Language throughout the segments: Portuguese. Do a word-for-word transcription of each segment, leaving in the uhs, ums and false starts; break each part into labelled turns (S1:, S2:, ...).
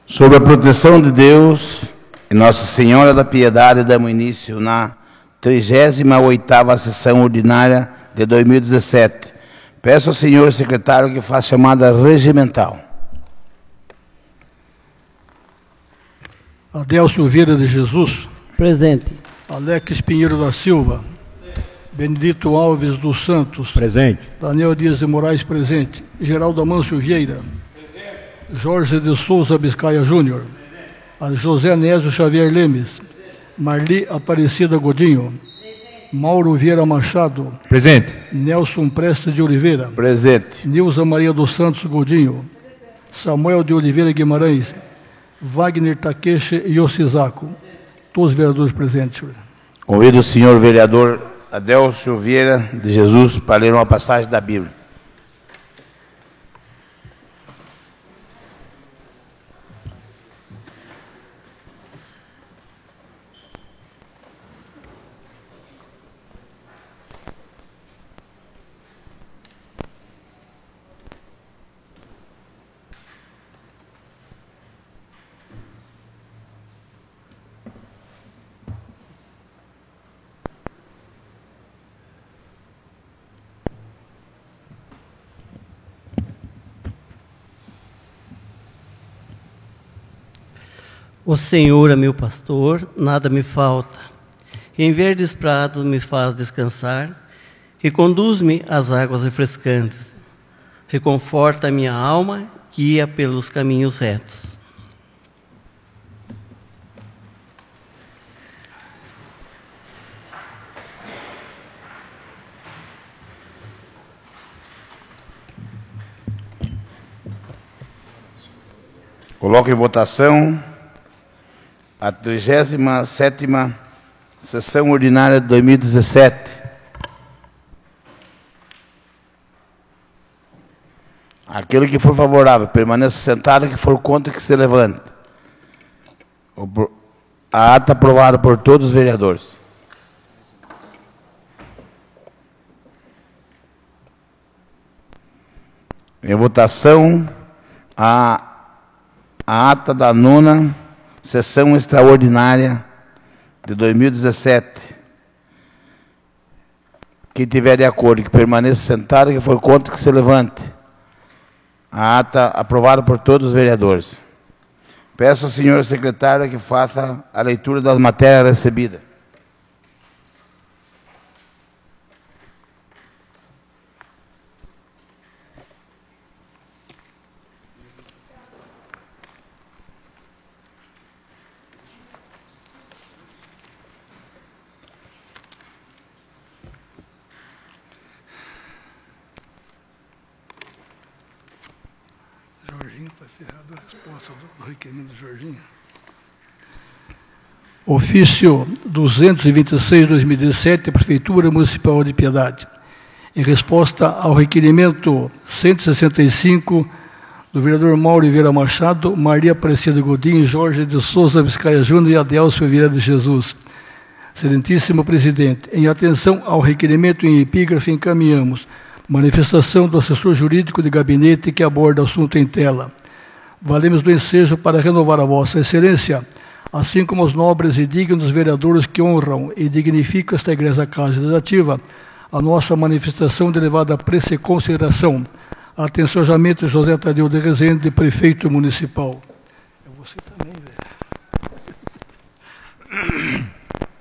S1: Sob a proteção de Deus e Nossa Senhora da Piedade, damos início na trigésima oitava sessão ordinária de dois mil e dezessete. Peço ao senhor secretário que faça chamada regimental.
S2: Adelcio Vieira de Jesus.
S3: Presente.
S2: Alex Pinheiro da Silva. Benedito Alves dos Santos.
S4: Presente.
S2: Daniel Dias de Moraes, presente. Geraldo Amâncio Vieira. Presente. Jorge de Souza Biscaia Júnior. Presente. José Nésio Xavier Lemes. Presente. Marli Aparecida Godinho. Presente. Mauro Vieira Machado.
S4: Presente.
S2: Nelson Prestes de Oliveira.
S1: Presente.
S2: Nilza Maria dos Santos Godinho. Presente. Samuel de Oliveira Guimarães. Wagner Takeshi Yoshizako. Todos os vereadores presentes.
S1: Convido o senhor vereador Adelcio Vieira de Jesus para ler uma passagem da Bíblia.
S3: O Senhor é meu pastor, nada me falta. Em verdes prados me faz descansar e conduz-me às águas refrescantes. Reconforta a minha alma, guia pelos caminhos retos.
S1: Coloco em votação a trigésima sétima sessão ordinária de dois mil e dezessete. Aquele que for favorável, permaneça sentado, que for contra, que se levante. A ata aprovada por todos os vereadores. Em votação, a, a ata da nona sessão extraordinária de dois mil e dezessete. Quem tiver de acordo, que permaneça sentado, que for contra, que se levante. A ata aprovada por todos os vereadores. Peço ao senhor secretário que faça a leitura das matérias recebidas.
S2: Jorginho, está ferrado a resposta do requerimento do Jorginho. Ofício duzentos e vinte e seis de dois mil e dezessete, Prefeitura Municipal de Piedade. Em resposta ao requerimento cento e sessenta e cinco do vereador Mauro Vieira Machado, Maria Aparecida Godinho, Jorge de Souza Biscaia Júnior e Adelcio Vieira de Jesus. Excelentíssimo presidente, em atenção ao requerimento em epígrafe, encaminhamos manifestação do assessor jurídico de gabinete que aborda assunto em tela. Valemos do ensejo para renovar a vossa excelência, assim como os nobres e dignos vereadores que honram e dignificam esta igreja Casa Legislativa, a nossa manifestação de elevada apreço e consideração. Atenciosamente, José Tadeu de Rezende, prefeito municipal. É você também, velho.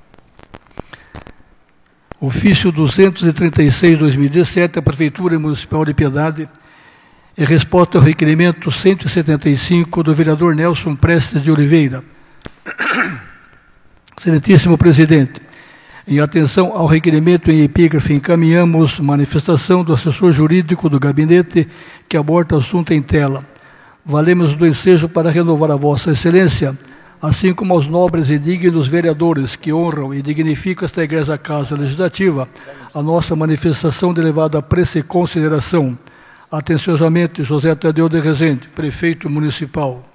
S2: Ofício duzentos e trinta e seis de dois mil e dezessete, a Prefeitura Municipal de Piedade, em resposta ao requerimento cento e setenta e cinco do vereador Nelson Prestes de Oliveira. Excelentíssimo presidente, em atenção ao requerimento em epígrafe, encaminhamos manifestação do assessor jurídico do gabinete que aborda assunto em tela. Valemos do ensejo para renovar a vossa excelência, assim como aos nobres e dignos vereadores que honram e dignificam esta igreja Casa Legislativa, a nossa manifestação de elevada apreço e consideração. Atenciosamente, José Tadeu de Rezende, prefeito municipal.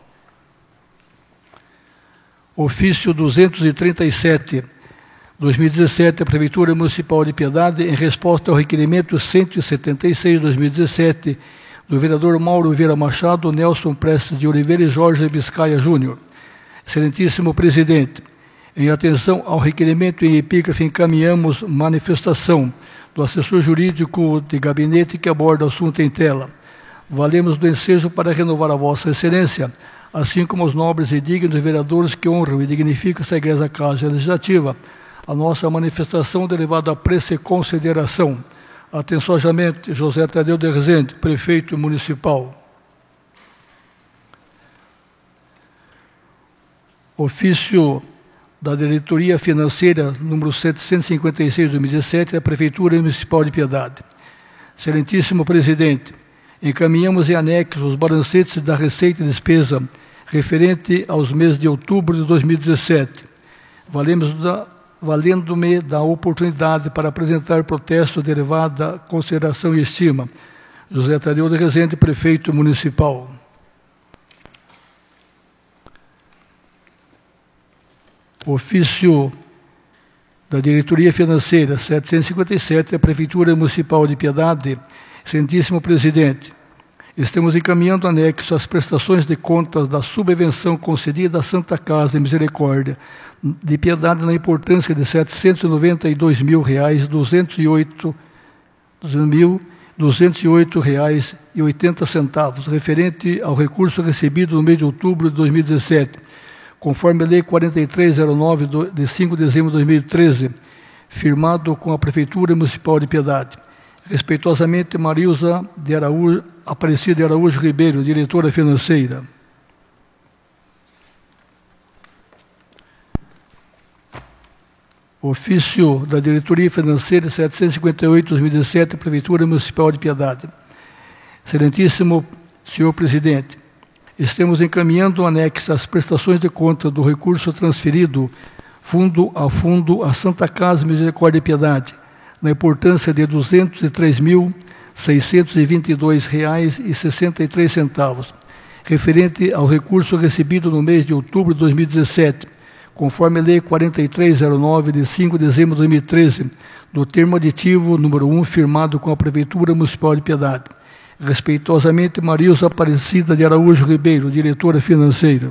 S2: Ofício duzentos e trinta e sete, dois mil e dezessete, a Prefeitura Municipal de Piedade, em resposta ao requerimento cento e setenta e seis de dois mil e dezessete do vereador Mauro Vieira Machado, Nelson Prestes de Oliveira e Jorge Biscaia Júnior. Excelentíssimo presidente, em atenção ao requerimento em epígrafe, encaminhamos manifestação do assessor jurídico de gabinete que aborda o assunto em tela. Valemos do ensejo para renovar a vossa excelência, assim como os nobres e dignos vereadores que honram e dignificam essa igreja Casa Legislativa, a nossa manifestação de elevada apreço e consideração. Atenciosamente, José Tadeu de Rezende, prefeito municipal. Ofício da Diretoria Financeira, número setecentos e cinquenta e seis de dois mil e dezessete, da Prefeitura Municipal de Piedade. Excelentíssimo presidente, encaminhamos em anexo os balancetes da receita e despesa referente aos meses de outubro de dois mil e dezessete. Valemos da, valendo-me da oportunidade para apresentar protesto de elevada consideração e estima. José Tadeu de Rezende, prefeito municipal. Ofício da Diretoria Financeira, setecentos e cinquenta e sete, da Prefeitura Municipal de Piedade. Excelentíssimo presidente, estamos encaminhando anexo às prestações de contas da subvenção concedida à Santa Casa de Misericórdia de Piedade na importância de setecentos e noventa e dois mil reais, duzentos e oito mil, duzentos e oito reais e oitenta centavos, referente ao recurso recebido no mês de outubro de dois mil e dezessete, conforme a Lei quarenta e três zero nove, de cinco de dezembro de dois mil e treze, firmado com a Prefeitura Municipal de Piedade. Respeitosamente, Marilza de Araújo, Aparecida de Araújo Ribeiro, diretora financeira. Ofício da Diretoria Financeira setecentos e cinquenta e oito, dois mil e dezessete, Prefeitura Municipal de Piedade. Excelentíssimo senhor presidente, estamos encaminhando o anexo às prestações de conta do recurso transferido fundo a fundo à Santa Casa Misericórdia e Piedade, na importância de duzentos e três mil, seiscentos e vinte e dois reais e sessenta e três centavos, referente ao recurso recebido no mês de outubro de dois mil e dezessete, conforme a Lei quarenta e três zero nove, de cinco de dezembro de dois mil e treze, do termo aditivo número um, firmado com a Prefeitura Municipal de Piedade. Respeitosamente, Marilza Aparecida de Araújo Ribeiro, diretora financeira.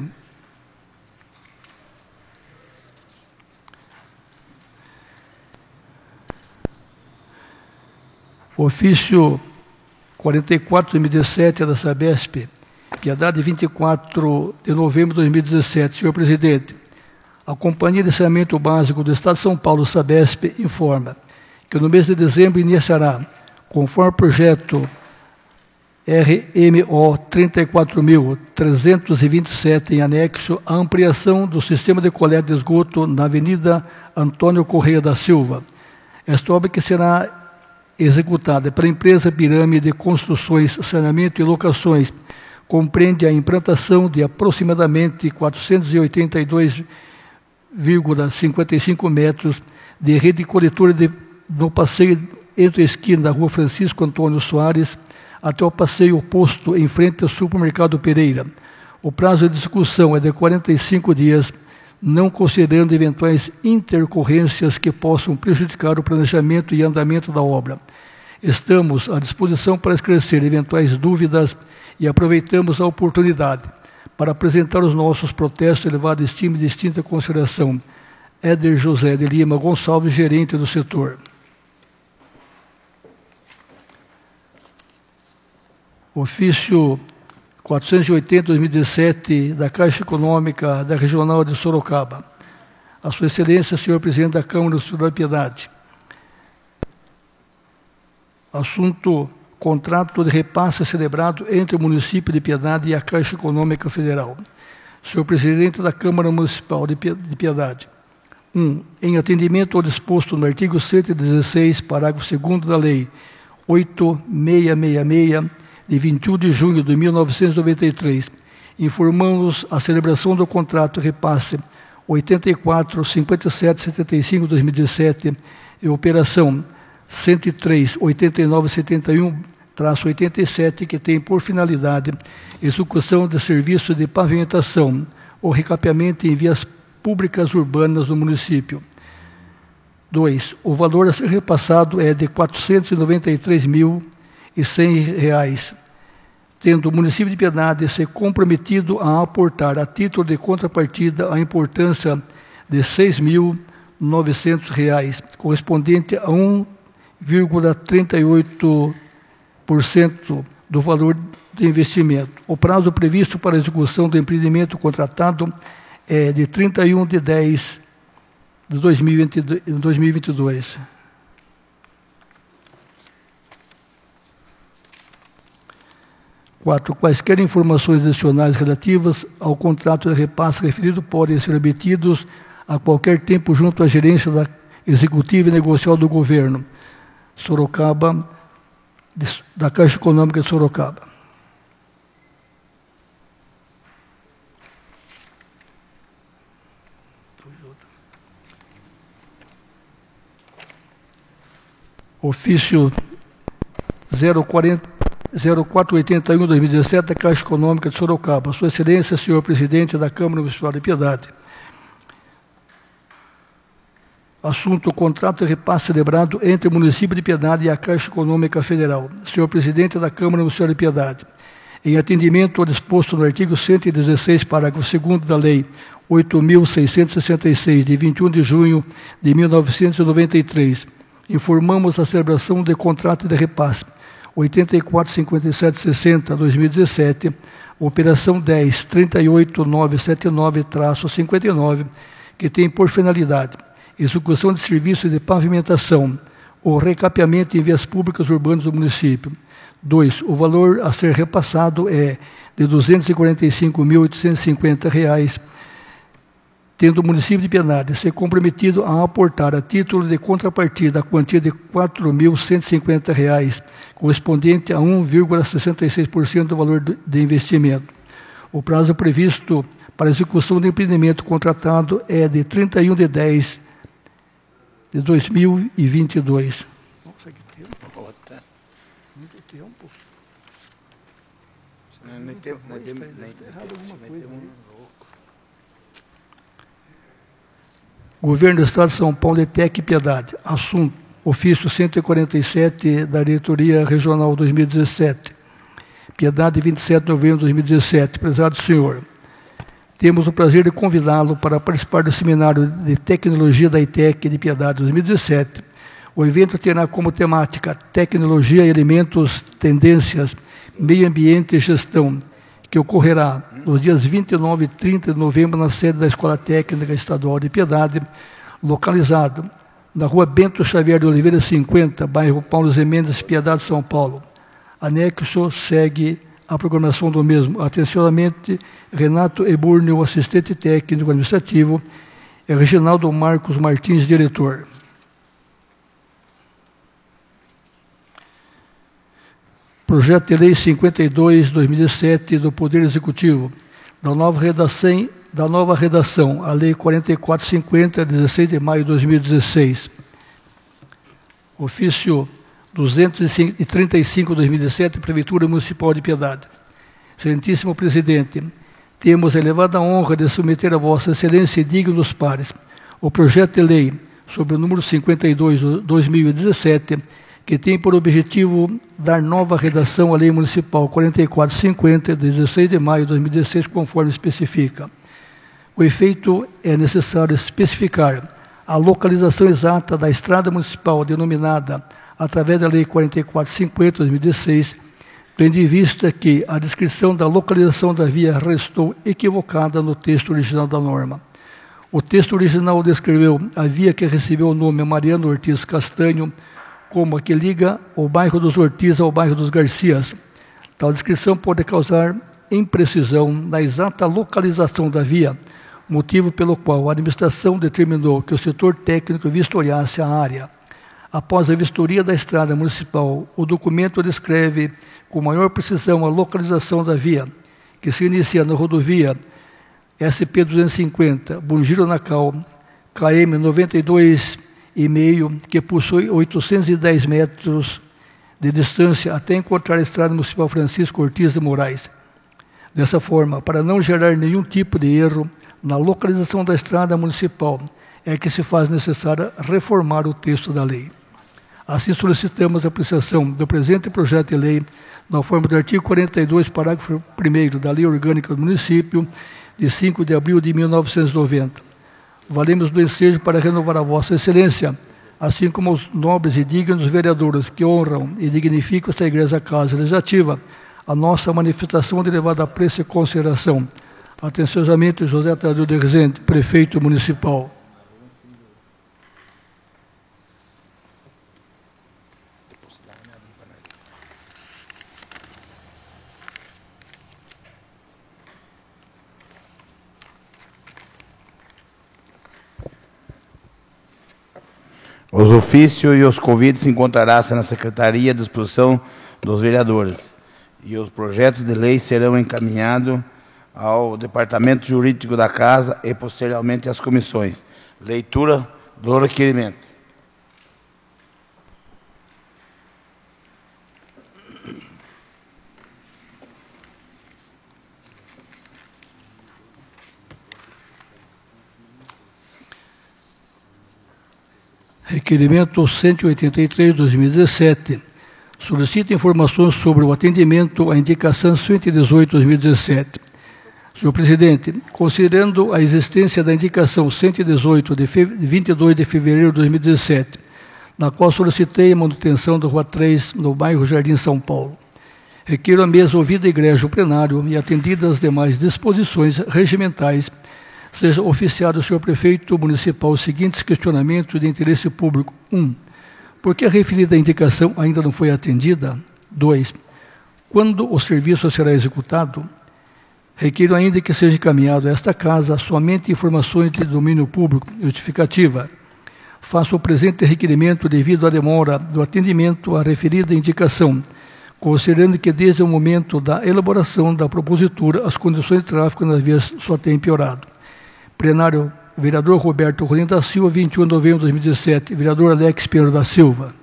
S2: Ofício quarenta e quatro de dois mil e dezessete, da Sabesp, Piedade, vinte e quatro de novembro de dois mil e dezessete. Senhor presidente, a Companhia de Saneamento Básico do Estado de São Paulo, Sabesp, informa que no mês de dezembro iniciará, conforme o projeto R M O trinta e quatro mil trezentos e vinte e sete, em anexo, a ampliação do sistema de coleta de esgoto na Avenida Antônio Correia da Silva. Esta obra que será executada pela empresa Pirâmide de Construções, Saneamento e Locações compreende a implantação de aproximadamente quatrocentos e oitenta e dois vírgula cinquenta e cinco metros de rede coletora de, no passeio entre a esquina da Rua Francisco Antônio Soares até o passeio oposto em frente ao supermercado Pereira. O prazo de discussão é de quarenta e cinco dias, não considerando eventuais intercorrências que possam prejudicar o planejamento e andamento da obra. Estamos à disposição para esclarecer eventuais dúvidas e aproveitamos a oportunidade para apresentar os nossos protestos, elevada estima e distinta consideração. Éder José de Lima Gonçalves, gerente do setor. Ofício quatrocentos e oitenta, dois mil e dezessete, da Caixa Econômica da Regional de Sorocaba. A Sua Excelência, senhor presidente da Câmara do Cidadão da Piedade. Assunto: contrato de repasse celebrado entre o município de Piedade e a Caixa Econômica Federal. Senhor presidente da Câmara Municipal de Piedade. um. Em atendimento ao disposto no artigo cento e dezesseis, parágrafo segundo da Lei oito mil seiscentos e sessenta e seis, de vinte e um de junho de mil novecentos e noventa e três, informamos a celebração do contrato repasse oitenta e quatro, cinquenta e sete, setenta e cinco, dois mil e dezessete e operação cento e três, oitenta e nove, setenta e um, oitenta e sete, que tem por finalidade execução de serviço de pavimentação ou recapeamento em vias públicas urbanas no município. dois. O valor a ser repassado é de quatrocentos e noventa e três mil e cem reais. tendo o município de Piedade se comprometido a aportar, a título de contrapartida, a importância de seis mil e novecentos reais, correspondente a um vírgula trinta e oito por cento do valor do investimento. O prazo previsto para a execução do empreendimento contratado é de trinta e um de dez de dois mil e vinte e dois. Quatro. Quaisquer informações adicionais relativas ao contrato de repasse referido podem ser obtidos a qualquer tempo junto à gerência da executiva e negocial do governo, Sorocaba, da Caixa Econômica de Sorocaba. Ofício zero quatro oitenta e um, dois mil e dezessete, da Caixa Econômica de Sorocaba. Sua Excelência, senhor Presidente da Câmara Municipal de Piedade. Assunto: contrato de repasse celebrado entre o município de Piedade e a Caixa Econômica Federal. Senhor Presidente da Câmara Municipal de Piedade, em atendimento ao disposto no artigo cento e dezesseis, parágrafo segundo da Lei oito mil seiscentos e sessenta e seis, de vinte e um de junho de mil novecentos e noventa e três, informamos a celebração de contrato de repasse oitenta e quatro, cinquenta e sete, sessenta, dois mil e dezessete, operação dez, trinta e oito, novecentos e setenta e nove, cinquenta e nove, que tem por finalidade execução de serviços de pavimentação ou recapeamento em vias públicas urbanas do município. dois. O valor a ser repassado é de duzentos e quarenta e cinco mil, oitocentos e cinquenta reais, tendo o município de Piedade se comprometido a aportar a título de contrapartida a quantia de quatro mil cento e cinquenta reais, correspondente a um vírgula sessenta e seis por cento do valor de investimento. O prazo previsto para a execução do empreendimento contratado é de trinta e um de dez de dois mil e vinte e dois. Nossa, que tempo. Muito tempo. Não tem errado alguma coisa. Governo do Estado de São Paulo, E T E C Piedade. Assunto: ofício cento e quarenta e sete da Diretoria Regional dois mil e dezessete. Piedade, vinte e sete de novembro de dois mil e dezessete. Prezado senhor, temos o prazer de convidá-lo para participar do Seminário de Tecnologia da I T E C de Piedade dois mil e dezessete. O evento terá como temática Tecnologia, Elementos, Tendências, Meio Ambiente e Gestão, que ocorrerá nos dias vinte e nove e trinta de novembro na sede da Escola Técnica Estadual de Piedade, localizado na rua Bento Xavier de Oliveira cinquenta, bairro Paulo Zé Mendes, Piedade, São Paulo. Anexo segue a programação do mesmo. Atenciosamente, Renato Eburnio, assistente técnico administrativo, e Reginaldo Marcos Martins, diretor. Projeto de Lei cinquenta e dois, dois mil e dezessete, do Poder Executivo, da nova redação, da nova redação, a Lei quarenta e quatro cinquenta, dezesseis de maio de dois mil e dezesseis. Ofício duzentos e trinta e cinco, dois mil e dezessete, Prefeitura Municipal de Piedade. Excelentíssimo Presidente, temos a elevada honra de submeter a Vossa Excelência e dignos pares o projeto de lei sobre o número cinquenta e dois, dois mil e dezessete, que tem por objetivo dar nova redação à Lei Municipal quarenta e quatro cinquenta, de dezesseis de maio de dois mil e dezesseis, conforme especifica. O efeito é necessário especificar a localização exata da estrada municipal denominada através da Lei quarenta e quatro cinquenta, dois mil e dezesseis, tendo em vista que a descrição da localização da via restou equivocada no texto original da norma. O texto original descreveu a via que recebeu o nome Mariano Ortiz Castanho como a que liga o bairro dos Ortiz ao bairro dos Garcias. Tal descrição pode causar imprecisão na exata localização da via, motivo pelo qual a administração determinou que o setor técnico vistoriasse a área. Após a vistoria da estrada municipal, o documento descreve com maior precisão a localização da via, que se inicia na rodovia S P duzentos e cinquenta, Bungiro-Nacal, K M noventa e dois e meio, que possui oitocentos e dez metros de distância até encontrar a estrada municipal Francisco Ortiz de Moraes. Dessa forma, para não gerar nenhum tipo de erro na localização da estrada municipal, é que se faz necessário reformar o texto da lei. Assim, solicitamos a apreciação do presente projeto de lei na forma do artigo quarenta e dois, parágrafo primeiro da Lei Orgânica do Município, de cinco de abril de mil novecentos e noventa. Valemos do ensejo para renovar a Vossa Excelência, assim como os nobres e dignos vereadores que honram e dignificam esta Igreja Casa Legislativa, a nossa manifestação de elevado apreço e consideração. Atenciosamente, José Tadeu de Rezende, Prefeito Municipal.
S1: Os ofícios e os convites encontrarão-se na Secretaria à disposição dos vereadores. E os projetos de lei serão encaminhados ao Departamento Jurídico da Casa e, posteriormente, às comissões. Leitura do requerimento.
S2: Requerimento cento e oitenta e três, dois mil e dezessete. Solicita informações sobre o atendimento à indicação cento e dezoito, dois mil e dezessete. Senhor Presidente, considerando a existência da indicação cento e dezoito, de vinte e dois de fevereiro de dois mil e dezessete, na qual solicitei a manutenção da Rua três, no bairro Jardim São Paulo, requeiro a mesa ouvida a igreja o plenário e atendidas as demais disposições regimentais, seja oficiado ao senhor Prefeito Municipal os seguintes questionamentos de interesse público. um. Por que a referida indicação ainda não foi atendida? dois. Quando o serviço será executado? Requeiro ainda que seja encaminhado a esta casa somente informações de domínio público justificativa. Faço o presente requerimento devido à demora do atendimento à referida indicação, considerando que desde o momento da elaboração da propositura as condições de tráfego nas vias só têm piorado. Plenário, vereador Roberto Rolim da Silva, vinte e um de novembro de dois mil e dezessete. Vereador Alex Pinheiro da Silva.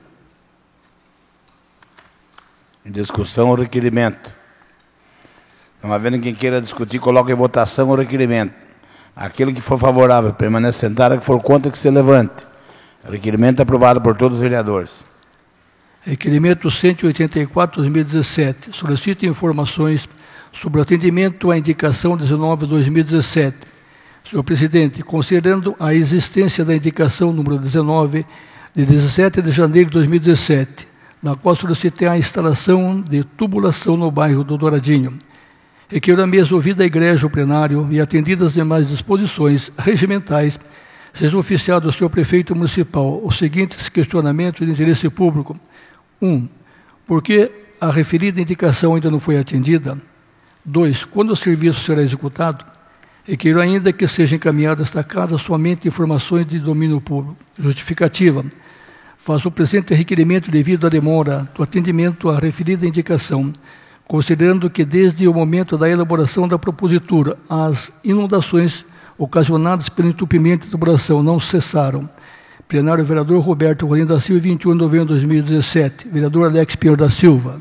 S1: Em discussão o requerimento. Não havendo quem queira discutir, coloque em votação o requerimento. Aquele que for favorável, permaneça sentado. Que for contra, que se levante. O requerimento é aprovado por todos os vereadores.
S2: Requerimento cento e oitenta e quatro, dois mil e dezessete. Solicito informações sobre o atendimento à indicação dezenove, dois mil e dezessete. Senhor Presidente, considerando a existência da indicação número dezenove, de dezessete de janeiro de dois mil e dezessete, na qual solicitei a instalação de tubulação no bairro do Douradinho, requeiro a mesa ouvida a igreja o plenário e atendidas as demais disposições regimentais, seja oficiado ao senhor Prefeito Municipal os seguintes questionamentos de interesse público. um. Por que a referida indicação ainda não foi atendida? dois. Quando o serviço será executado? Requeiro ainda que seja encaminhada a esta casa somente informações de domínio público. Justificativa. Faço o presente requerimento devido à demora do atendimento à referida indicação, considerando que desde o momento da elaboração da propositura, as inundações ocasionadas pelo entupimento e tubulação não cessaram. Plenário, vereador Roberto Rolim da Silva, vinte e um de novembro de dois mil e dezessete. Vereador Alex Pinheiro da Silva.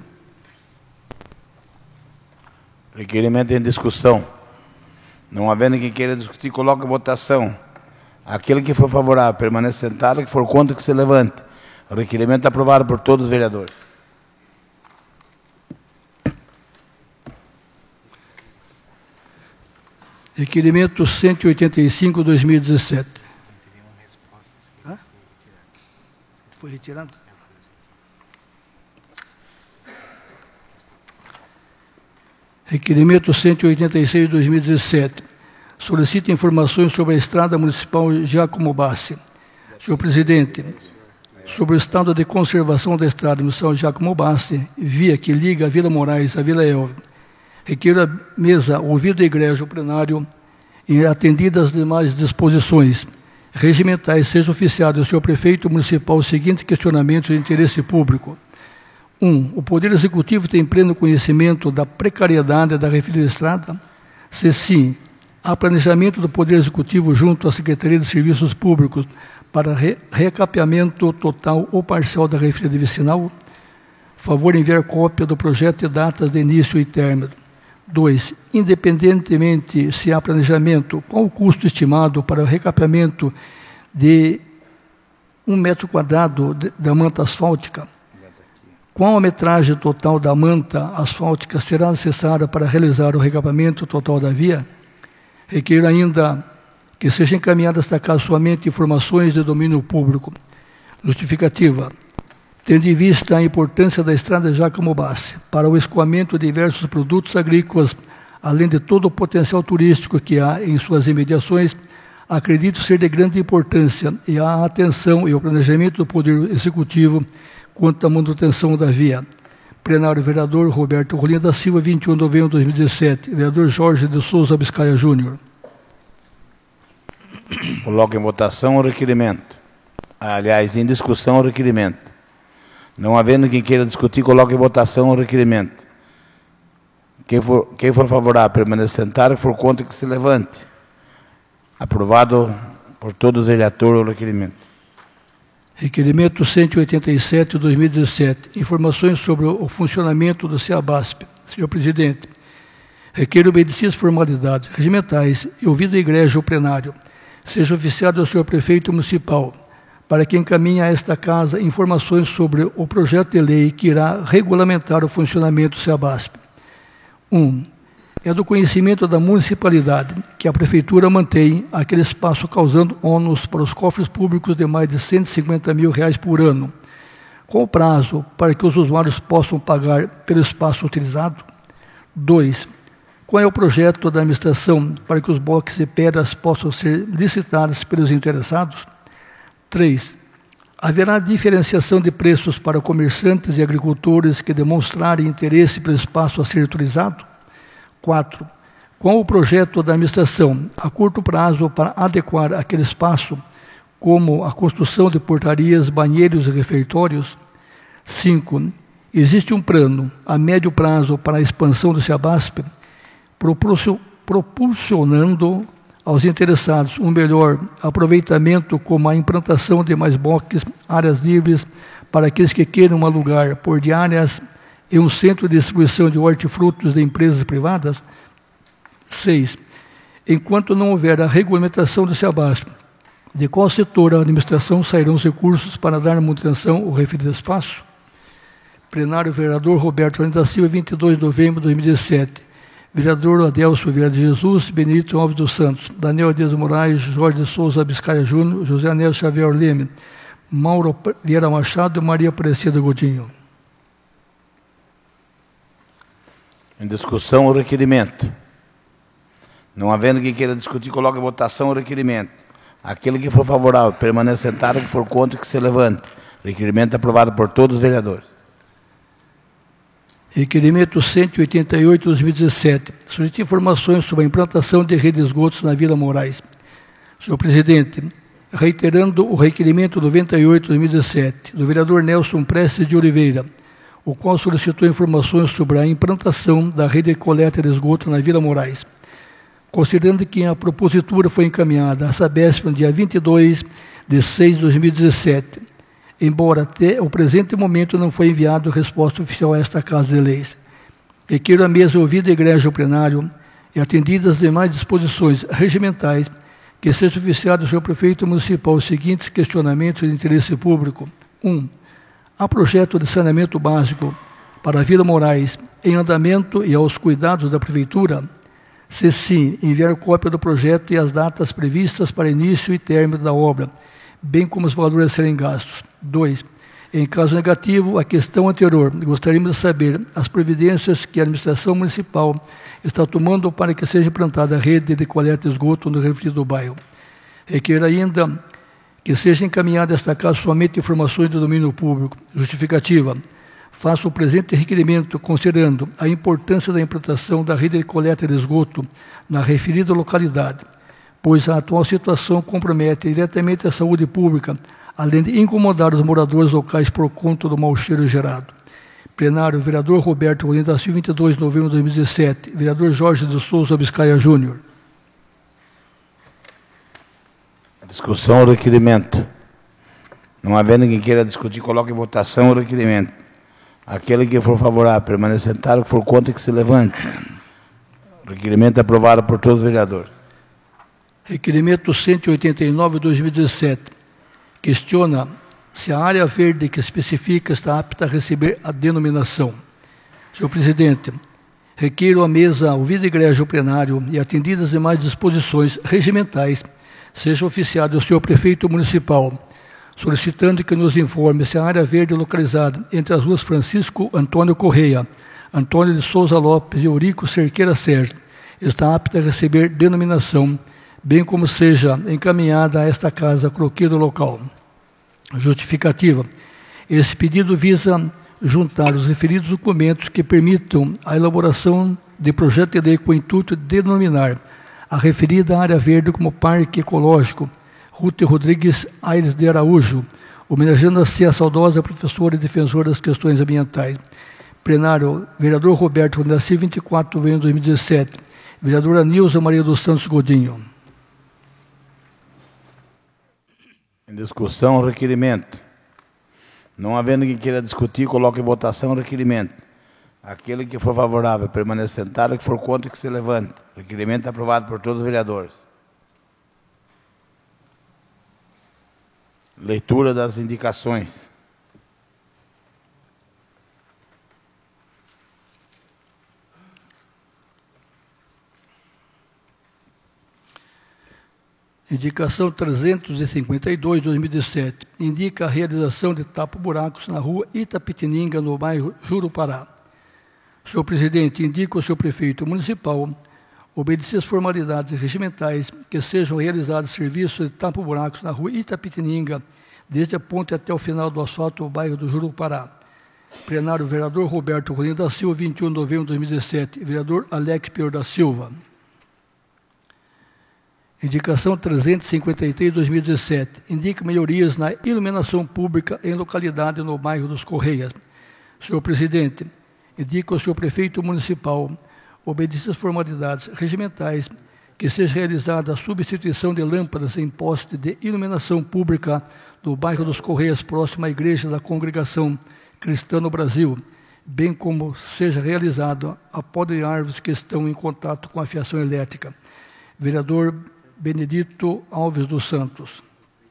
S1: Requerimento em discussão. Não havendo quem queira discutir, coloque em votação. Aquele que for favorável, permaneça sentado. Que for contra, que se levante. O requerimento é aprovado por todos os vereadores.
S2: Requerimento cento e oitenta e cinco, dois mil e dezessete. Hã? Foi retirado? Requerimento cento e oitenta e seis, dois mil e dezessete. Solicita informações sobre a Estrada Municipal Giacomo Bassi. Senhor Presidente, sobre o estado de conservação da Estrada Municipal Giacomo Bassi, via que liga a Vila Moraes à Vila Elve, requeiro a mesa ouvido a igreja o plenário e atendidas as demais disposições regimentais, seja oficiado ao senhor Prefeito Municipal os seguintes questionamentos de interesse público. um. O Poder Executivo tem pleno conhecimento da precariedade da referida estrada? Se sim, há planejamento do Poder Executivo junto à Secretaria de Serviços Públicos para re recapeamento total ou parcial da referida vicinal? Favor enviar cópia do projeto e datas de início e término. dois. Independentemente se há planejamento, qual o custo estimado para o recapeamento de um metro quadrado de, da manta asfáltica. Qual a metragem total da manta asfáltica será necessária para realizar o recapeamento total da via? Requer ainda que seja encaminhada esta casa somente informações de domínio público. Justificativa. Tendo em vista a importância da estrada Jacamobassi para o escoamento de diversos produtos agrícolas, além de todo o potencial turístico que há em suas imediações, acredito ser de grande importância e a atenção e o planejamento do Poder Executivo quanto à manutenção da via. Plenário, vereador Roberto Rolim da Silva, vinte e um de novembro de dois mil e dezessete. Vereador Jorge de Souza Biscaia Júnior.
S1: Coloco em votação o requerimento. Aliás, em discussão o requerimento. Não havendo quem queira discutir, coloque em votação o requerimento. Quem for, quem for favorável, permaneça sentado, e for contra, que se levante. Aprovado por todos os relatores o requerimento.
S2: Requerimento cento e oitenta e sete de dois mil e dezessete. Informações sobre o funcionamento do CEABASP. Senhor presidente, requer obediência às formalidades regimentais e ouvido a igreja ou plenário, seja oficiado ao senhor prefeito municipal, para que encaminhe a esta casa informações sobre o projeto de lei que irá regulamentar o funcionamento do CEABASP. um. É do conhecimento da municipalidade que a Prefeitura mantém aquele espaço causando ônus para os cofres públicos de mais de cento e cinquenta mil reais por ano. Qual o prazo para que os usuários possam pagar pelo espaço utilizado? dois. Qual é o projeto da administração para que os boxes e pedras possam ser licitados pelos interessados? três. Haverá diferenciação de preços para comerciantes e agricultores que demonstrarem interesse pelo espaço a ser utilizado? quatro. Qual o projeto da administração a curto prazo para adequar aquele espaço, como a construção de portarias, banheiros e refeitórios? cinco. Existe um plano a médio prazo para a expansão do CEABASP, proporcionando aos interessados um melhor aproveitamento, como a implantação de mais boxes, áreas livres para aqueles que queiram alugar por diárias e um centro de distribuição de hortifrutos de empresas privadas? seis. Enquanto não houver a regulamentação do CEABASP, de qual setor a administração sairão os recursos para dar manutenção ao referido espaço? Plenário, vereador Roberto Rolim da Silva, vinte e dois de novembro de dois mil e dezessete. Vereador Adelso Vieira de Jesus, Benito Alves dos Santos, Daniel Dias Moraes, Jorge de Souza Biscaia Júnior, José Anel Xavier Leme, Mauro Vieira Machado e Maria Aparecida Godinho.
S1: Em discussão o requerimento. Não havendo quem queira discutir, coloque em votação o requerimento. Aquele que for favorável, permaneça sentado, que for contra, que se levante. Requerimento aprovado por todos os vereadores.
S2: Requerimento cento e oitenta e oito de dois mil e dezessete. Solicita informações sobre a implantação de rede de esgotos na Vila Moraes. Senhor presidente, reiterando o requerimento noventa e oito de dois mil e dezessete, do vereador Nelson Prestes de Oliveira, o qual solicitou informações sobre a implantação da rede de coleta de esgoto na Vila Moraes. Considerando que a propositura foi encaminhada à Sabesp no dia vinte e dois de seis de dois mil e dezessete, embora até o presente momento não foi enviado resposta oficial a esta Casa de Leis. Requeiro a mesa ouvida a igreja ao plenário e atendidas as demais disposições regimentais que seja oficiado ao senhor prefeito municipal os seguintes questionamentos de interesse público. um. Há projeto de saneamento básico para a Vila Moraes em andamento e aos cuidados da Prefeitura? Se sim, enviar cópia do projeto e as datas previstas para início e término da obra, bem como os valores a serem gastos. dois. Em caso negativo, a questão anterior, gostaríamos de saber as providências que a administração municipal está tomando para que seja implantada a rede de coleta de esgoto no referido bairro. Requer ainda que seja encaminhada esta casa somente informações do domínio público. Justificativa. Faço o presente requerimento considerando a importância da implantação da rede de coleta de esgoto na referida localidade, pois a atual situação compromete diretamente a saúde pública, além de incomodar os moradores locais por conta do mau cheiro gerado. Plenário, vereador Roberto Rolim da Silva, vinte e dois de novembro de dois mil e dezessete. Vereador Jorge de Souza Biscaia Júnior.
S1: Discussão do requerimento. Não havendo quem queira discutir, coloque em votação o requerimento. Aquele que for favorável, permaneça sentado, que for contra, que se levante. O requerimento é aprovado por todos os vereadores.
S2: Requerimento cento e oitenta e nove de dois mil e dezessete. questiona se a área verde que especifica está apta a receber a denominação. Senhor presidente, requeiro à mesa, ouvido a igreja o plenário e atendidas as demais disposições regimentais, seja oficiado ao senhor prefeito municipal, solicitando que nos informe se a área verde localizada entre as ruas Francisco Antônio Correia, Antônio de Souza Lopes e Eurico Cerqueira Sérgio está apta a receber denominação, bem como seja encaminhada a esta casa croquis do local. Justificativa. Esse pedido visa juntar os referidos documentos que permitam a elaboração de projeto de lei com o intuito de denominar a referida área verde como Parque Ecológico Ruth Rodrigues Aires de Araújo, homenageando-se a saudosa professora e defensora das questões ambientais. Plenário, vereador Roberto da Silva, vinte e quatro de novembro de dois mil e dezessete. Vereadora Nilza Maria dos Santos Godinho.
S1: Em discussão, o requerimento. Não havendo quem queira discutir, coloque em votação o requerimento. Aquele que for favorável, permaneça sentado, o que for contra, que se levante. O requerimento é aprovado por todos os vereadores. Leitura das indicações.
S2: Indicação trezentos e cinquenta e dois, dois mil e dezessete, indica a realização de tapa-buracos na rua Itapetininga, no bairro Jurupará. Senhor presidente, indica ao senhor prefeito municipal obedecer as formalidades regimentais que sejam realizados serviços de tapa-buracos na rua Itapetininga, desde a ponte até o final do asfalto do bairro do Jurupará. Plenário, vereador Roberto Rolim da Silva, vinte e um de novembro de dois mil e dezessete, vereador Alex Pior da Silva. Indicação trezentos e cinquenta e três, dois mil e dezessete, indica melhorias na iluminação pública em localidade no bairro dos Correias. Senhor presidente, indica ao senhor prefeito municipal obedecer as formalidades regimentais que seja realizada a substituição de lâmpadas em poste de iluminação pública no bairro dos Correias, próximo à Igreja da Congregação Cristã no Brasil, bem como seja realizada a poda de árvores que estão em contato com a fiação elétrica. Vereador Benedito Alves dos Santos.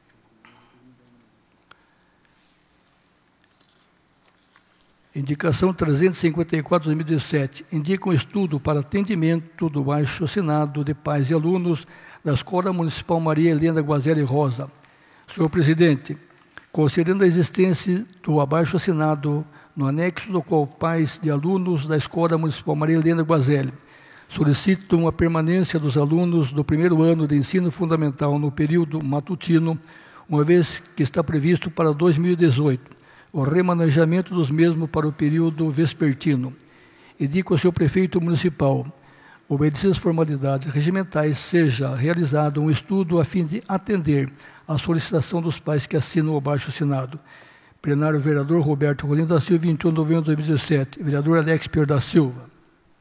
S2: Indicação trezentos e cinquenta e quatro, dois mil e dezessete, indica um estudo para atendimento do abaixo-assinado de pais e alunos da Escola Municipal Maria Helena Guazelli Rosa. Senhor presidente, considerando a existência do abaixo-assinado no anexo do qual pais de alunos da Escola Municipal Maria Helena Guazelli solicitam a permanência dos alunos do primeiro ano de ensino fundamental no período matutino, uma vez que está previsto para dois mil e dezoito, o remanejamento dos mesmos para o período vespertino. Indica ao senhor prefeito municipal, obedecer as formalidades regimentais, seja realizado um estudo a fim de atender à solicitação dos pais que assinam o abaixo-assinado. Plenário, vereador Roberto Rolim da Silva, vinte e um de novembro de dois mil e dezessete, vereador Alex Pior da Silva.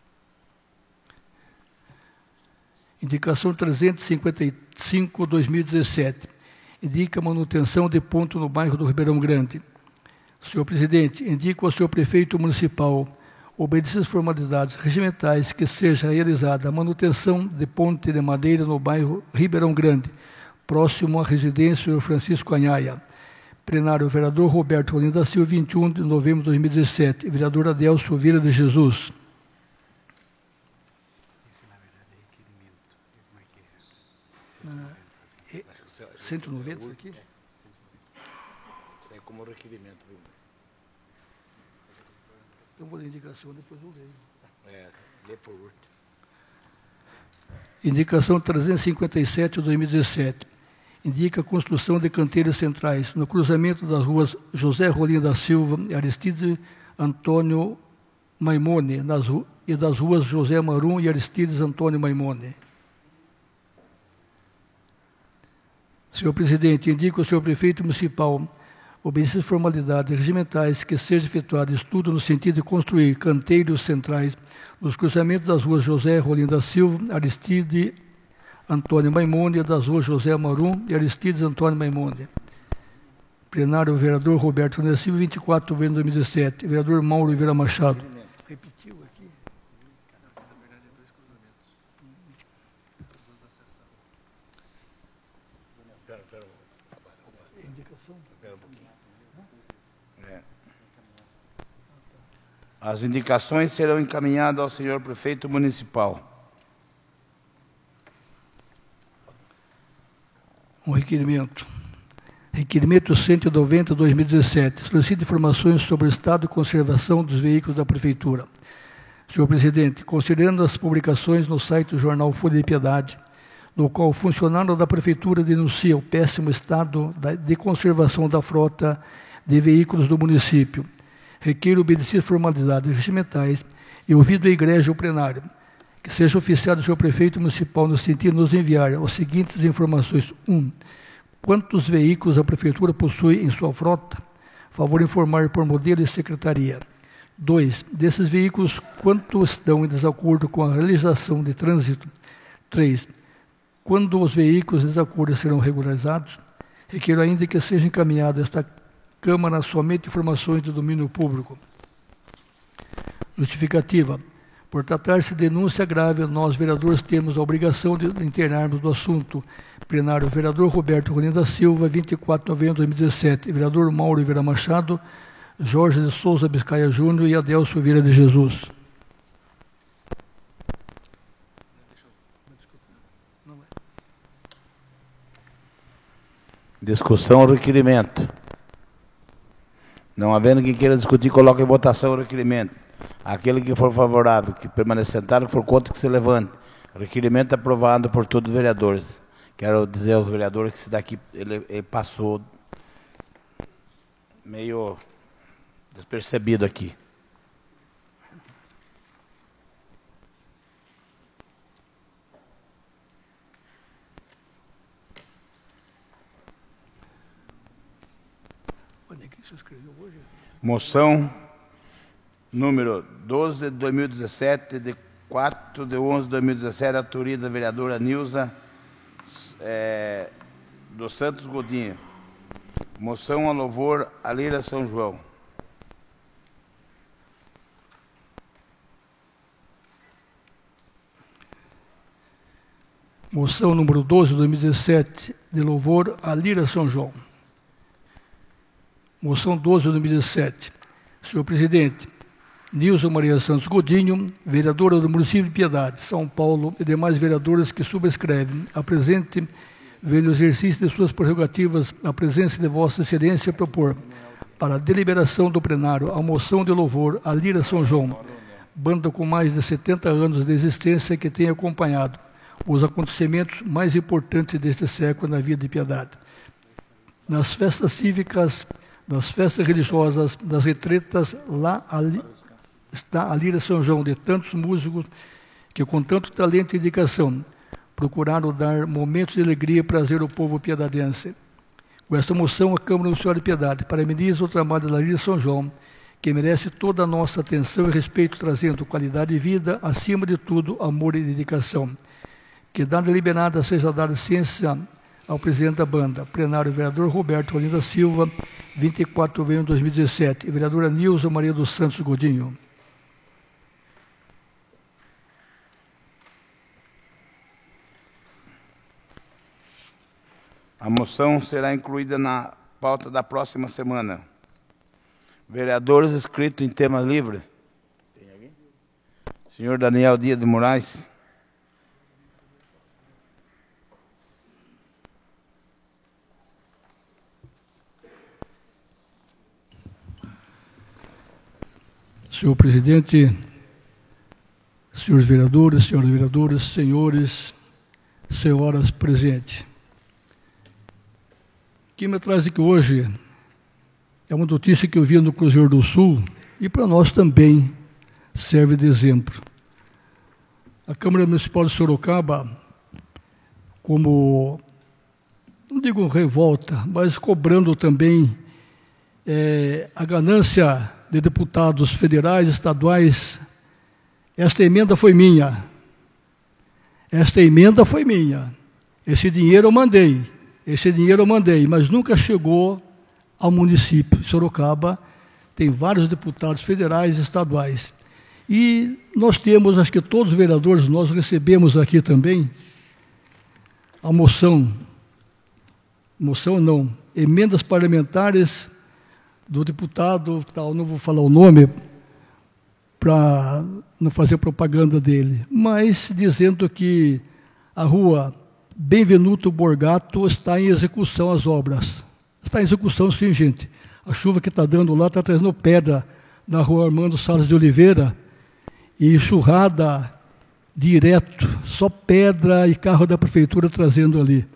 S2: Indicação trezentos e cinquenta e cinco, dois mil e dezessete, indica manutenção de ponto no bairro do Ribeirão Grande. Senhor presidente, indica ao senhor prefeito municipal obedecer as formalidades regimentais que seja realizada a manutenção de ponte de madeira no bairro Ribeirão Grande, próximo à residência do Francisco Anhaia. Plenário, vereador Roberto Rolim da Silva, vinte e um de novembro de dois mil e dezessete, vereador Adelso Vieira de Jesus. cento e noventa, isso aqui?
S1: Isso aí como requerimento. Viu?
S2: Eu vou ler a indicação, depois eu leio.
S1: É, lê por último.
S2: Indicação trezentos e cinquenta e sete, dois mil e dezessete. Indica a construção de canteiros centrais no cruzamento das ruas José Rolim da Silva e Aristides Antônio Maimone nas ru- e das ruas José Marum e Aristides Antônio Maimone. Senhor presidente, indica ao senhor prefeito municipal obedecer as formalidades regimentais que seja efetuado estudo no sentido de construir canteiros centrais nos cruzamentos das ruas José Rolim da Silva, Aristide Antônio Maimone e das ruas José Marum e Aristides Antônio Maimone. Plenário, vereador Roberto da Silva, vinte e quatro de novembro de dois mil e dezessete, vereador Mauro Oliveira Machado. Repetiu aqui.
S1: As indicações serão encaminhadas ao senhor prefeito municipal.
S2: Um requerimento. Requerimento cento e noventa, dois mil e dezessete. Solicita informações sobre o estado de conservação dos veículos da Prefeitura. Senhor Presidente, considerando as publicações no site do jornal Folha de Piedade, no qual o funcionário da Prefeitura denuncia o péssimo estado de conservação da frota de veículos do município, requer obedecer formalidades regimentais e, ouvido a igreja ou plenário, que seja oficiado o senhor prefeito municipal no sentido de nos enviar as seguintes informações. um. Quantos veículos a prefeitura possui em sua frota? Favor informar por modelo e secretaria. dois. Desses veículos, quantos estão em desacordo com a realização de trânsito? três. Quando os veículos em desacordo serão regularizados? Requer ainda que seja encaminhada esta Câmara somente informações do domínio público. Justificativa. Por tratar-se de denúncia grave, nós, vereadores, temos a obrigação de internarmos do assunto. Plenário, vereador Roberto Rolim da Silva, vinte e quatro de novembro de dois mil e dezessete. Vereador Mauro Vieira Machado, Jorge de Souza Biscaia Júnior e Adelso Vieira de Jesus.
S1: Discussão ao requerimento. Não havendo quem queira discutir, coloque em votação o requerimento. Aquele que for favorável, que permaneça sentado, que for contra, que se levante. O requerimento é aprovado por todos os vereadores. Quero dizer aos vereadores que esse daqui ele, ele passou meio despercebido aqui. Moção número doze de dois mil e dezessete, de quatro de onze de dois mil e dezessete, autoria da vereadora Nilza é, dos Santos Godinho. Moção a louvor a Lira São João.
S2: Moção número doze de dois mil e dezessete, de louvor a Lira São João. Moção doze de dois mil e dezessete. Senhor Presidente, Nilza Maria Santos Godinho, vereadora do município de Piedade, São Paulo, e demais vereadores que subscrevem a presente, vem no exercício de suas prerrogativas a presença de Vossa Excelência propor, para a deliberação do plenário, a moção de louvor a Lira São João, banda com mais de setenta anos de existência que tem acompanhado os acontecimentos mais importantes deste século na vida de Piedade. Nas festas cívicas, nas festas religiosas, das retretas, lá ali, está a Lira São João, de tantos músicos que, com tanto talento e dedicação, procuraram dar momentos de alegria e prazer ao povo piedadense. Com esta moção, a Câmara Municipal de Piedade parabeniza o trabalho da Lira São João, que merece toda a nossa atenção e respeito, trazendo qualidade de vida, acima de tudo, amor e dedicação. Que, dada liberada, seja dada ciência ao presidente da banda, plenário, vereador Roberto Rolim da Silva, vinte e quatro de novembro de dois mil e dezessete, e vereadora Nilza Maria dos Santos Godinho.
S1: A moção será incluída na pauta da próxima semana. Vereadores inscritos em tema livre. Tem alguém? Senhor Daniel Dias de Moraes.
S2: Senhor Presidente, senhores vereadores, senhoras vereadoras, senhores, senhoras presentes. O que me traz aqui hoje é uma notícia que eu vi no Cruzeiro do Sul e para nós também serve de exemplo. A Câmara Municipal de Sorocaba, como, não digo revolta, mas cobrando também é, a ganância de deputados federais, estaduais, esta emenda foi minha. Esta emenda foi minha. Esse dinheiro eu mandei. Esse dinheiro eu mandei, mas nunca chegou ao município. Sorocaba tem vários deputados federais e estaduais. E nós temos, acho que todos os vereadores, nós recebemos aqui também a moção moção não, emendas parlamentares do deputado, tal, não vou falar o nome, para não fazer propaganda dele, mas dizendo que a rua Benvenuto Borgato está em execução as obras. Está em execução sim, gente. A chuva que está dando lá está trazendo pedra na rua Armando Salles de Oliveira e enxurrada direto, só pedra e carro da prefeitura trazendo ali.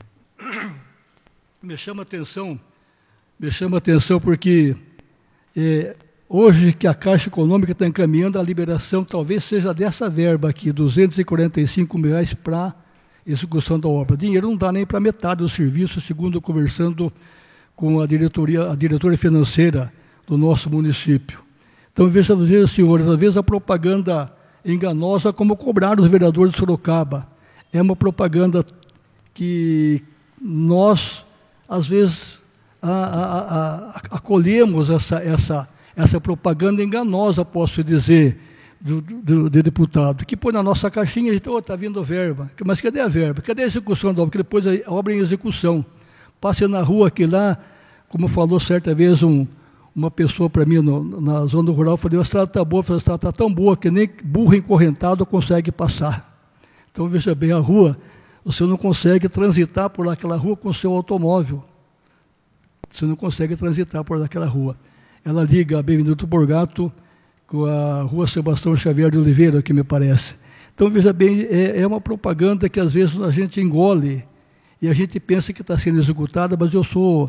S2: Me chama a atenção, me chama a atenção porque é, hoje que a Caixa Econômica está encaminhando a liberação, talvez seja dessa verba aqui, duzentos e quarenta e cinco mil reais para execução da obra. Dinheiro não dá nem para metade do serviço, segundo conversando com a diretoria, a diretora financeira do nosso município. Então, veja, veja, senhores, às vezes a propaganda enganosa, como cobrar os vereadores de Sorocaba, é uma propaganda que nós, às vezes, a, a, a, acolhemos essa, essa, essa propaganda enganosa, posso dizer, do, do, do deputado, que põe na nossa caixinha e diz, oh, está vindo verba. Mas cadê a verba? Cadê a execução da obra? Porque depois a obra é em execução. Passe na rua aqui lá, como falou certa vez um, uma pessoa para mim no, na zona rural, falei, a estrada está boa, a estrada está tão boa que nem burro encorrentado consegue passar. Então, veja bem, a rua, você não consegue transitar por aquela rua com o seu automóvel. Você não consegue transitar por aquela rua. Ela liga a Benvenuto Borgato com a rua Sebastião Xavier de Oliveira, que me parece. Então, veja bem, é, é uma propaganda que às vezes a gente engole e a gente pensa que está sendo executada, mas eu sou,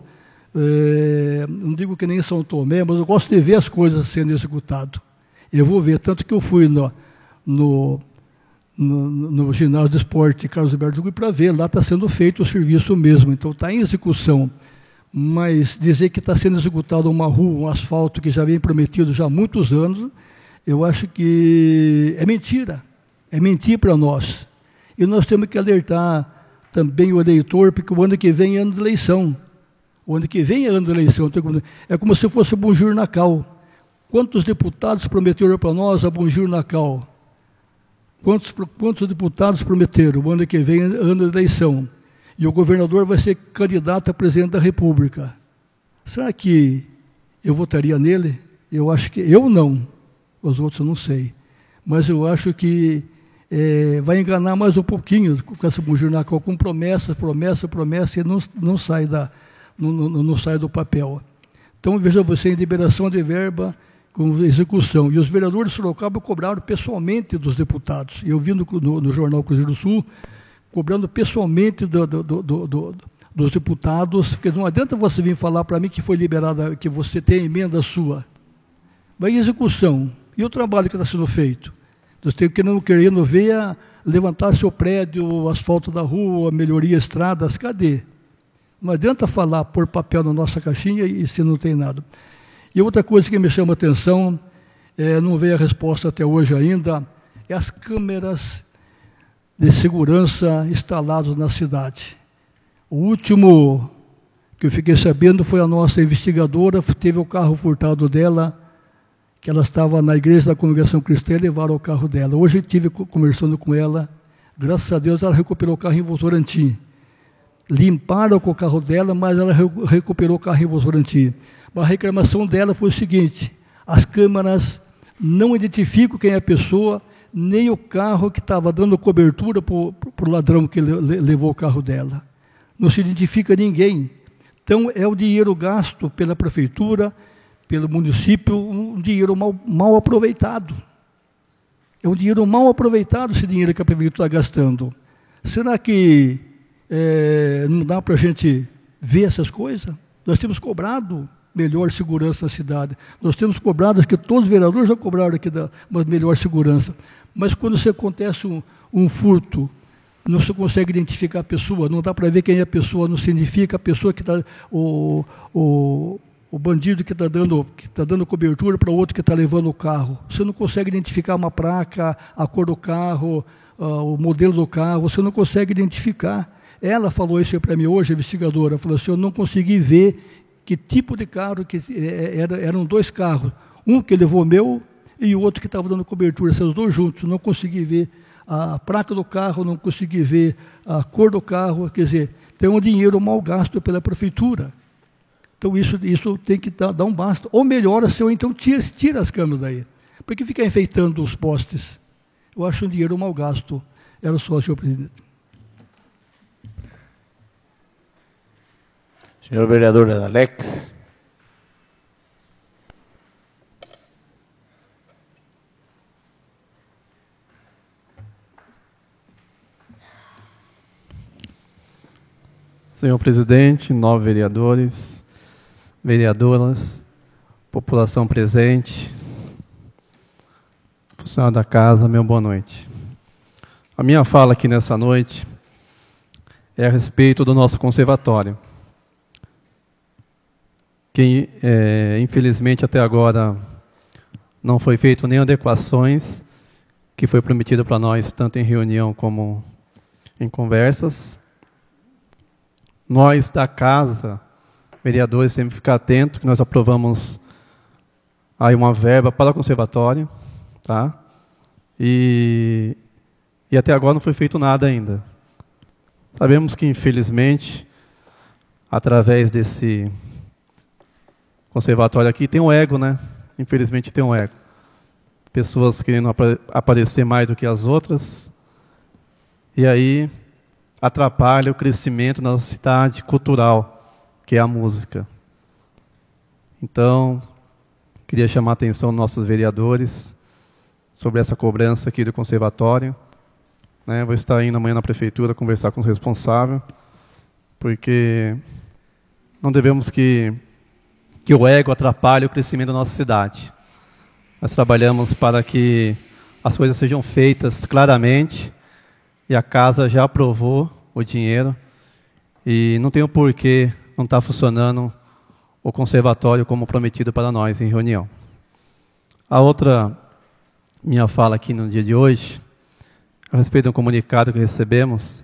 S2: é, não digo que nem São Tomé, mas eu gosto de ver as coisas sendo executadas. Eu vou ver, tanto que eu fui no, no, no, no ginásio de esporte Carlos Alberto Gui para ver, lá está sendo feito o serviço mesmo, então está em execução. Mas dizer que está sendo executado uma rua, um asfalto que já vem prometido já há muitos anos, eu acho que é mentira, é mentir para nós. E nós temos que alertar também o eleitor, porque o ano que vem é ano de eleição. O ano que vem é ano de eleição. É como se fosse o Bom Nacal. Quantos deputados prometeram para nós a Bom Nacal? Quantos, quantos deputados prometeram? O ano que vem é ano de eleição. E o governador vai ser candidato a presidente da República. Será que eu votaria nele? Eu acho que eu não. Os outros eu não sei. Mas eu acho que é, vai enganar mais um pouquinho com essa Bom Nacal, com promessa, promessa, promessa, e não, não, sai da, não, não, não sai do papel. Então, veja você, em liberação de verba com execução. E os vereadores de Sorocaba cobraram pessoalmente dos deputados. Eu vi no, no, no jornal Cruzeiro do Sul, cobrando pessoalmente do, do, do, do, do, dos deputados, porque não adianta você vir falar para mim que foi liberada, que você tem emenda sua. Mas e execução? E o trabalho que está sendo feito? Nós temos que não querendo ver a levantar seu prédio, o asfalto da rua, melhoria estradas, cadê? Não adianta falar, pôr papel na nossa caixinha e se não tem nada. E outra coisa que me chama a atenção, é, não veio a resposta até hoje ainda, é as câmeras de segurança instalados na cidade. O último que eu fiquei sabendo foi a nossa investigadora, teve o carro furtado dela, que ela estava na igreja da Congregação Cristã e levaram o carro dela. Hoje eu estive conversando com ela, graças a Deus ela recuperou o carro em Votorantim. Limparam com o carro dela, mas ela recuperou o carro em Votorantim. A reclamação dela foi o seguinte, as câmeras não identificam quem é a pessoa, nem o carro que estava dando cobertura para o ladrão que le, levou o carro dela. Não se identifica ninguém. Então, é o dinheiro gasto pela prefeitura, pelo município, um dinheiro mal, mal aproveitado. É um dinheiro mal aproveitado esse dinheiro que a prefeitura está gastando. Será que é, não dá para a gente ver essas coisas? Nós temos cobrado melhor segurança na cidade. Nós temos cobrado, acho que todos os vereadores já cobraram aqui da uma melhor segurança. Mas quando se acontece um, um furto, não se consegue identificar a pessoa, não dá para ver quem é a pessoa, não se identifica a pessoa que está, o, o, o bandido que está dando, que tá dando cobertura para o outro que está levando o carro. Você não consegue identificar uma placa, a cor do carro, uh, o modelo do carro, você não consegue identificar. Ela falou isso para mim hoje, a investigadora, falou assim, eu não consegui ver que tipo de carro, que era, eram dois carros, um que levou o meu e o outro que estava dando cobertura, esses dois juntos, não consegui ver a placa do carro, não consegui ver a cor do carro, quer dizer, Então, é um dinheiro mal gasto pela prefeitura. Então, isso, isso tem que dar, dar um basta. Ou melhora, se ou então tira, tira as câmeras daí. Por que ficar enfeitando os postes? Eu acho um dinheiro mal gasto. Era só, senhor presidente.
S1: Senhor vereador Alex.
S4: Senhor presidente, nove vereadores, vereadoras, população presente, funcionário da casa, meu boa noite. A minha fala aqui nessa noite é a respeito do nosso conservatório, que é, infelizmente até agora não foi feito nem adequações que foi prometido para nós, tanto em reunião como em conversas. Nós da casa, vereadores, temos que ficar atentos, que nós aprovamos aí uma verba para o conservatório, tá? E, e até agora não foi feito nada ainda. Sabemos que, infelizmente, através desse conservatório aqui, tem um ego, né? Infelizmente tem um ego. Pessoas querendo ap aparecer mais do que as outras, e aí atrapalha o crescimento da nossa cidade cultural, que é a música. Então, queria chamar a atenção dos nossos vereadores sobre essa cobrança aqui do conservatório. Né? Vou estar indo amanhã na prefeitura conversar com os responsáveis, porque não devemos que, que o ego atrapalhe o crescimento da nossa cidade. Nós trabalhamos para que as coisas sejam feitas claramente, e a casa já aprovou o dinheiro, e não tem o porquê não estar funcionando o conservatório como prometido para nós em reunião. A outra minha fala aqui no dia de hoje, a respeito de um comunicado que recebemos,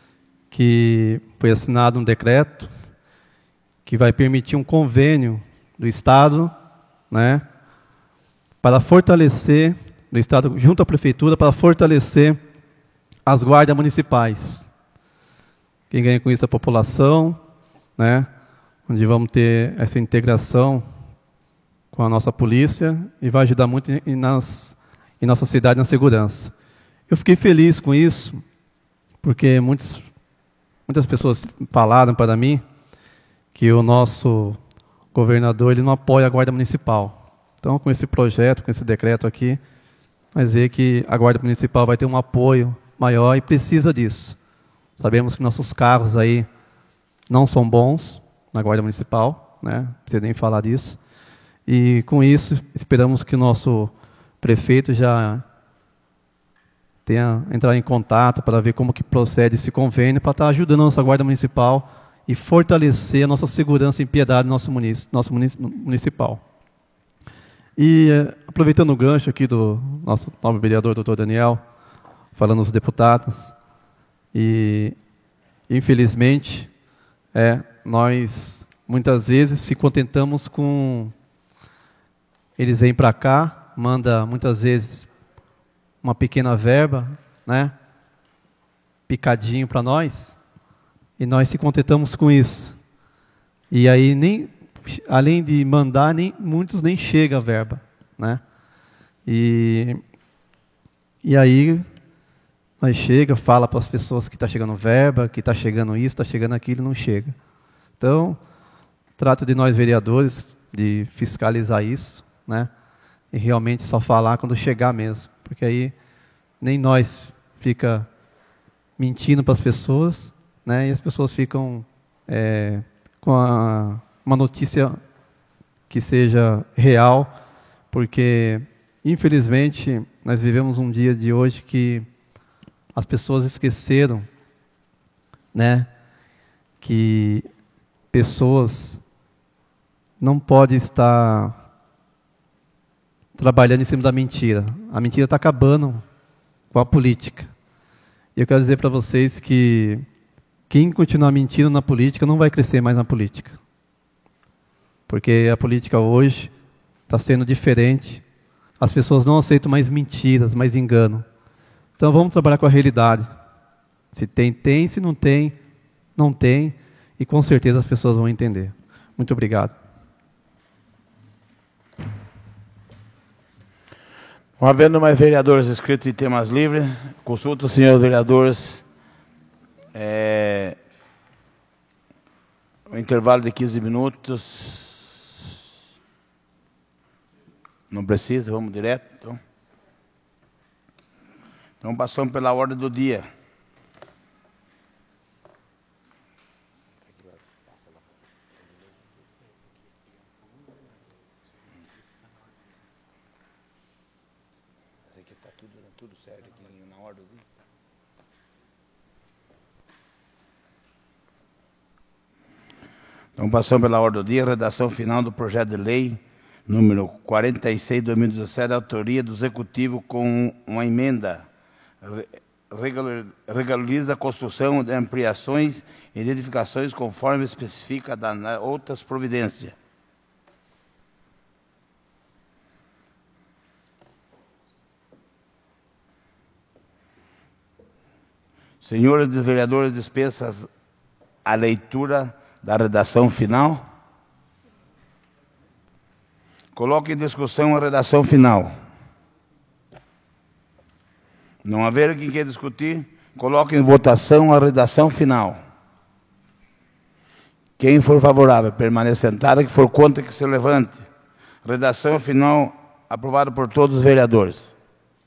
S4: que foi assinado um decreto que vai permitir um convênio do Estado, né, para fortalecer, do Estado junto à Prefeitura, para fortalecer as guardas municipais. Quem ganha com isso é a população, né, onde vamos ter essa integração com a nossa polícia e vai ajudar muito em, nas, em nossa cidade na segurança. Eu fiquei feliz com isso, porque muitos, muitas pessoas falaram para mim que o nosso governador ele não apoia a Guarda Municipal. Então, com esse projeto, com esse decreto aqui, nós vemos que a Guarda Municipal vai ter um apoio maior e precisa disso. Sabemos que nossos carros aí não são bons na Guarda Municipal, né? Não precisa nem falar disso. E com isso, esperamos que o nosso prefeito já tenha entrar em contato para ver como que procede esse convênio, para estar ajudando a nossa Guarda Municipal e fortalecer a nossa segurança e piedade no nosso, munic nosso munic municipal. E, aproveitando o gancho aqui do nosso novo vereador, doutor Daniel, falando dos deputados, e, infelizmente, é, nós, muitas vezes, se contentamos com... Eles vêm para cá, mandam, muitas vezes, uma pequena verba, né, picadinho para nós, e nós se contentamos com isso. E aí, nem, além de mandar, nem, muitos nem chegam a verba, né? E, e aí, nós chega, fala para as pessoas que está chegando verba, que está chegando isso, está chegando aquilo, não chega. Então, trato de nós vereadores de fiscalizar isso, né? E realmente só falar quando chegar mesmo, porque aí nem nós fica mentindo para as pessoas, né? E as pessoas ficam é, com a, uma notícia que seja real, porque infelizmente nós vivemos um dia de hoje que as pessoas esqueceram, né, que pessoas não podem estar trabalhando em cima da mentira. A mentira está acabando com a política. E eu quero dizer para vocês que quem continuar mentindo na política não vai crescer mais na política. Porque a política hoje está sendo diferente. As pessoas não aceitam mais mentiras, mais engano. Então vamos trabalhar com a realidade. Se tem, tem. Se não tem, Não tem, e com certeza as pessoas vão entender. Muito obrigado.
S1: Não havendo mais vereadores inscritos em temas livres, consulto os senhores vereadores é, o intervalo de quinze minutos. Não precisa, vamos direto. Então, então passamos pela ordem do dia. Tudo certo aqui na ordem do dia. Então, passamos pela ordem do dia, redação final do projeto de lei número quarenta e seis de dois mil e dezessete, autoria do Executivo com uma emenda. Regulariza a construção de ampliações e edificações conforme especifica das outras providências. Senhores vereadores, dispensam a leitura da redação final. Coloque em discussão a redação final. Não haver quem quer discutir, coloque em votação a redação final. Quem for favorável, permaneça sentado. Quem for contra, que se levante. Redação final aprovada por todos os vereadores.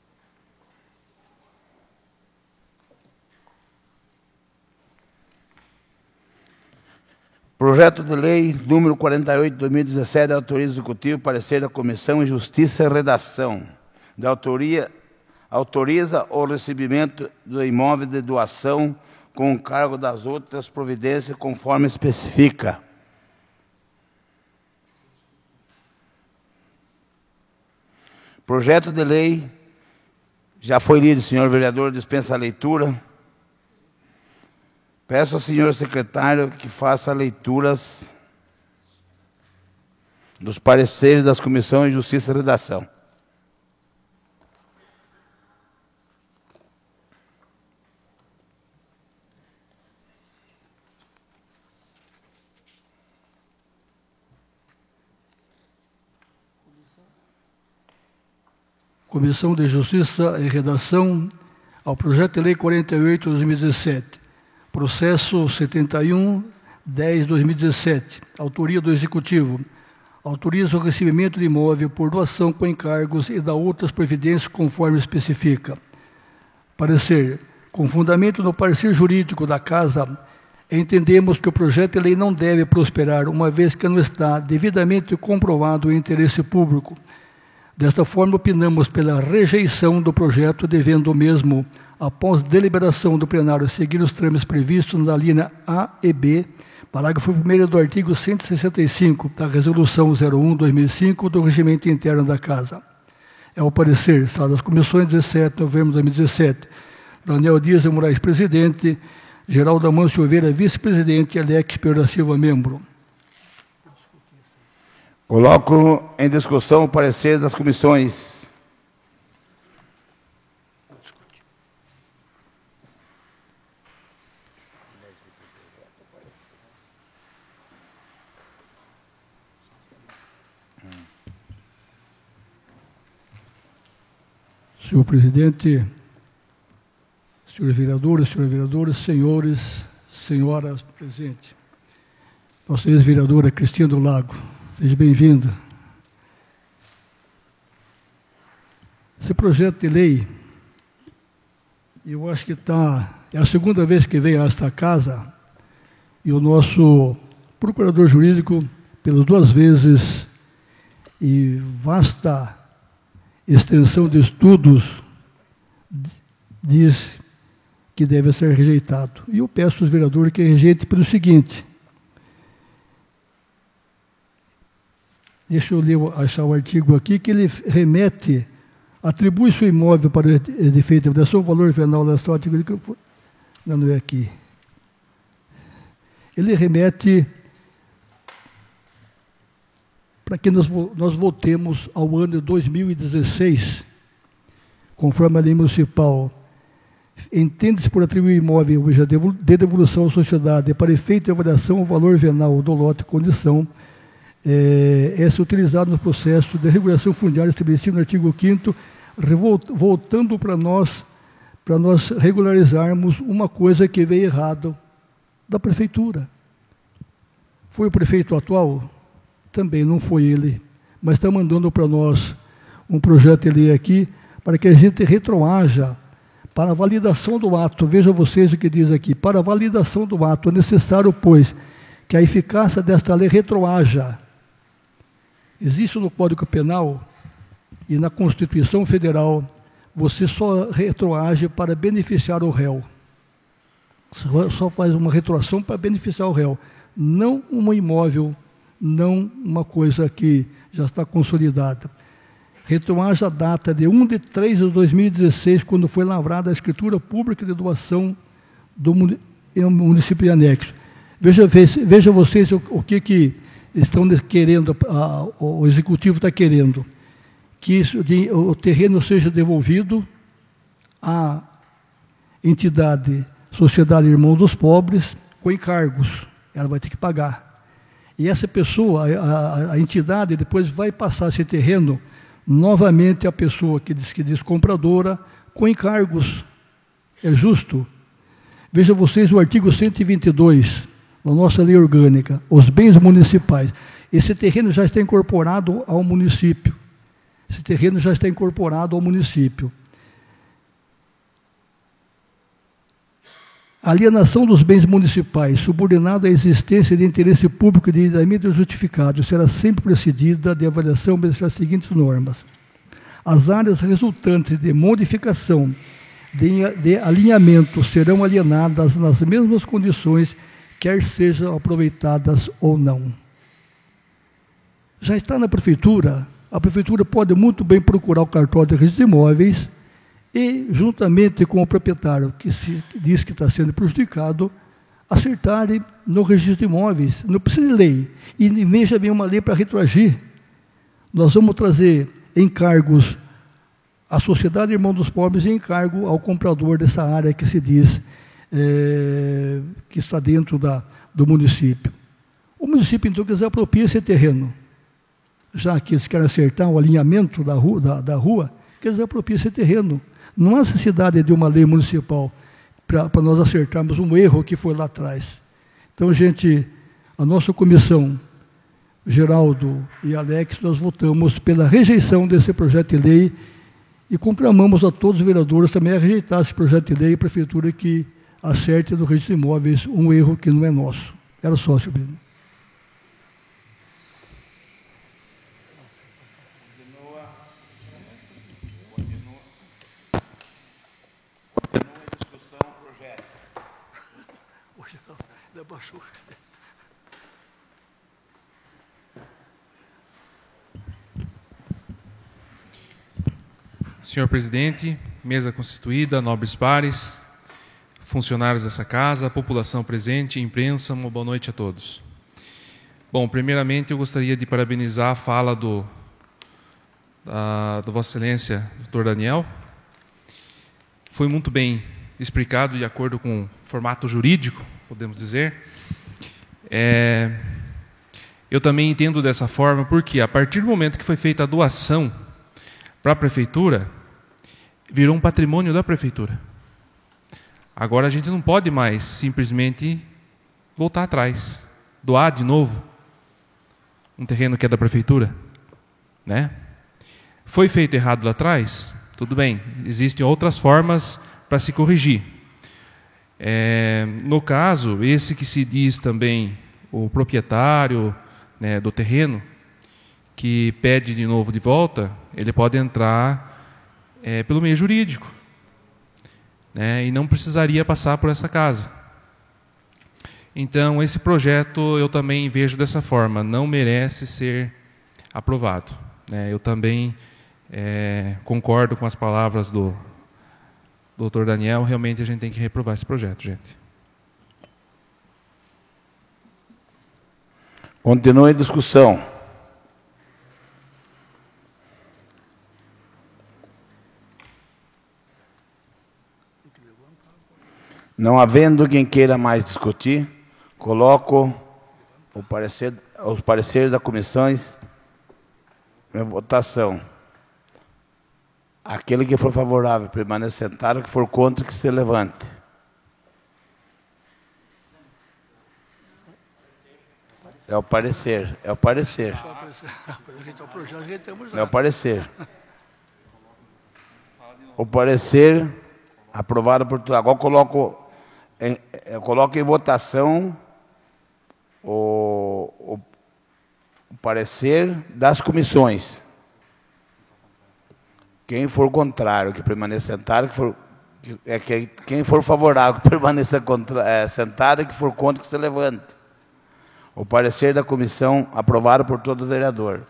S1: Projeto de lei número quarenta e oito de dois mil e dezessete, autoriza o Executivo, parecer da Comissão de Justiça e Redação. Da autoria, autoriza o recebimento do imóvel de doação com o cargo das outras providências, conforme especifica. Projeto de lei já foi lido, senhor vereador, dispensa a leitura. Peço ao senhor secretário que faça leituras dos pareceres das comissões de Justiça e Redação.
S2: Comissão de Justiça e Redação ao projeto de lei quarenta e oito de dois mil e dezessete. Processo setenta e um, dez de dois mil e dezessete, autoria do Executivo. Autoriza o recebimento de imóvel por doação com encargos e da outras providências conforme especifica. Parecer. Com fundamento no parecer jurídico da Casa, entendemos que o projeto de lei não deve prosperar, uma vez que não está devidamente comprovado o interesse público. Desta forma, opinamos pela rejeição do projeto, devendo o mesmo, após deliberação do plenário, seguir os trâmites previstos na linha A e B, parágrafo primeiro do artigo cento e sessenta e cinco da Resolução zero um barra dois mil e cinco do Regimento Interno da Casa. É o parecer, sala das comissões, dezessete de novembro de dois mil e dezessete. Daniel Dias de Moraes, presidente. Geraldo Amâncio Oliveira, vice-presidente. E Alex Pereira Silva, membro.
S1: Coloco em discussão o parecer das comissões.
S2: Senhor presidente, senhores vereadores, senhores vereadores, senhores, senhoras presentes. Nossa ex-vereadora Cristina do Lago, seja bem-vinda. Esse projeto de lei, eu acho que está, é a segunda vez que veio a esta casa, e o nosso procurador jurídico, pelas duas vezes, e vasta extensão de estudos, diz que deve ser rejeitado. E eu peço aos vereadores que rejeitem pelo seguinte. Deixa eu ler, achar o artigo aqui, que ele remete, atribui-se o imóvel para efeito de avaliação, o valor venal da sorte. Não, não é aqui. Ele remete para que nós, nós voltemos ao ano de dois mil e dezesseis, conforme a lei municipal entende-se por atribuir imóvel de devolução à sociedade para efeito de avaliação o valor venal do lote e condição, é, é ser utilizado no processo de regulação fundiária estabelecido no artigo quinto, voltando para nós, para nós regularizarmos uma coisa que veio errado da prefeitura. Foi o prefeito atual? Também não foi ele, mas está mandando para nós um projeto de lei aqui para que a gente retroaja para a validação do ato. Vejam vocês o que diz aqui. Para a validação do ato é necessário, pois, que a eficácia desta lei retroaja. Existe no Código Penal e na Constituição Federal, você só retroage para beneficiar o réu. Só faz uma retroação para beneficiar o réu. Não um imóvel, não uma coisa que já está consolidada. Retroage a data de um de três de dois mil e dezesseis, quando foi lavrada a escritura pública de doação do município de anexo. Veja, veja vocês o, o que, que estão querendo, a, o executivo está querendo. Que isso, de, o terreno seja devolvido à entidade Sociedade Irmão dos Pobres com encargos. Ela vai ter que pagar. E essa pessoa, a, a, a entidade, depois vai passar esse terreno novamente à pessoa que diz que diz compradora com encargos. É justo? Veja vocês o artigo cento e vinte e dois da nossa lei orgânica, os bens municipais. Esse terreno já está incorporado ao município. Esse terreno já está incorporado ao município. A alienação dos bens municipais, subordinada à existência de interesse público devidamente justificado, será sempre precedida de avaliação obedecendo as seguintes normas. As áreas resultantes de modificação de, de alinhamento serão alienadas nas mesmas condições, quer sejam aproveitadas ou não. Já está na prefeitura, a prefeitura pode muito bem procurar o cartório de registro de imóveis e, juntamente com o proprietário que, se, que diz que está sendo prejudicado, acertarem no registro de imóveis. Não precisa de lei. E veja bem uma lei para retroagir. Nós vamos trazer encargos à Sociedade Irmão dos Pobres e encargo ao comprador dessa área que se diz é, que está dentro da, do município. O município, então, quiser apropriar esse terreno. Já que eles querem acertar o alinhamento da rua, da, da rua que eles apropriam esse terreno. Não há necessidade de uma lei municipal para nós acertarmos um erro que foi lá atrás. Então, gente, a nossa comissão, Geraldo e Alex, nós votamos pela rejeição desse projeto de lei e conclamamos a todos os vereadores também a rejeitar esse projeto de lei e a prefeitura que acerte no registro de imóveis um erro que não é nosso. Era só, senhor presidente.
S5: Senhor presidente, mesa constituída, nobres pares, funcionários dessa casa, população presente, imprensa, uma boa noite a todos. Bom, primeiramente eu gostaria de parabenizar a fala do, da, do Vossa Excelência, doutor Daniel. Foi muito bem explicado de acordo com o formato jurídico, podemos dizer. É, eu também entendo dessa forma, porque a partir do momento que foi feita a doação para a prefeitura, virou um patrimônio da prefeitura. Agora a gente não pode mais simplesmente voltar atrás, doar de novo um terreno que é da prefeitura, né? Foi feito errado lá atrás? Tudo bem, existem outras formas para se corrigir. É, no caso, esse que se diz também o proprietário, né, do terreno, que pede de novo de volta, ele pode entrar é, pelo meio jurídico, né, e não precisaria passar por essa casa. Então, esse projeto eu também vejo dessa forma, não merece ser aprovado, né. Eu também é, concordo com as palavras do doutor Daniel, realmente a gente tem que reprovar esse projeto, gente.
S1: Continua a discussão. Não havendo quem queira mais discutir, coloco o parecer, os pareceres das comissões em votação. Aquele que for favorável, permaneça sentado. Que for contra, que se levante. É o parecer. É o parecer. É o parecer. O parecer aprovado por todos. Agora eu coloco em, eu coloco em votação o, o, o parecer das comissões. Quem for contrário, que permaneça sentado, que for, que, é, que, quem for favorável, que permaneça contra, é, sentado, e que for contra, que se levante. O parecer da comissão aprovado por todo vereador.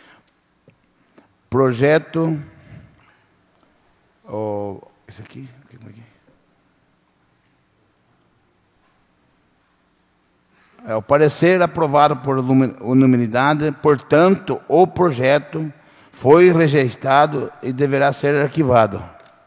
S1: Projeto... Oh, esse aqui? É o parecer aprovado por unanimidade, portanto, o projeto foi rejeitado e deverá ser arquivado.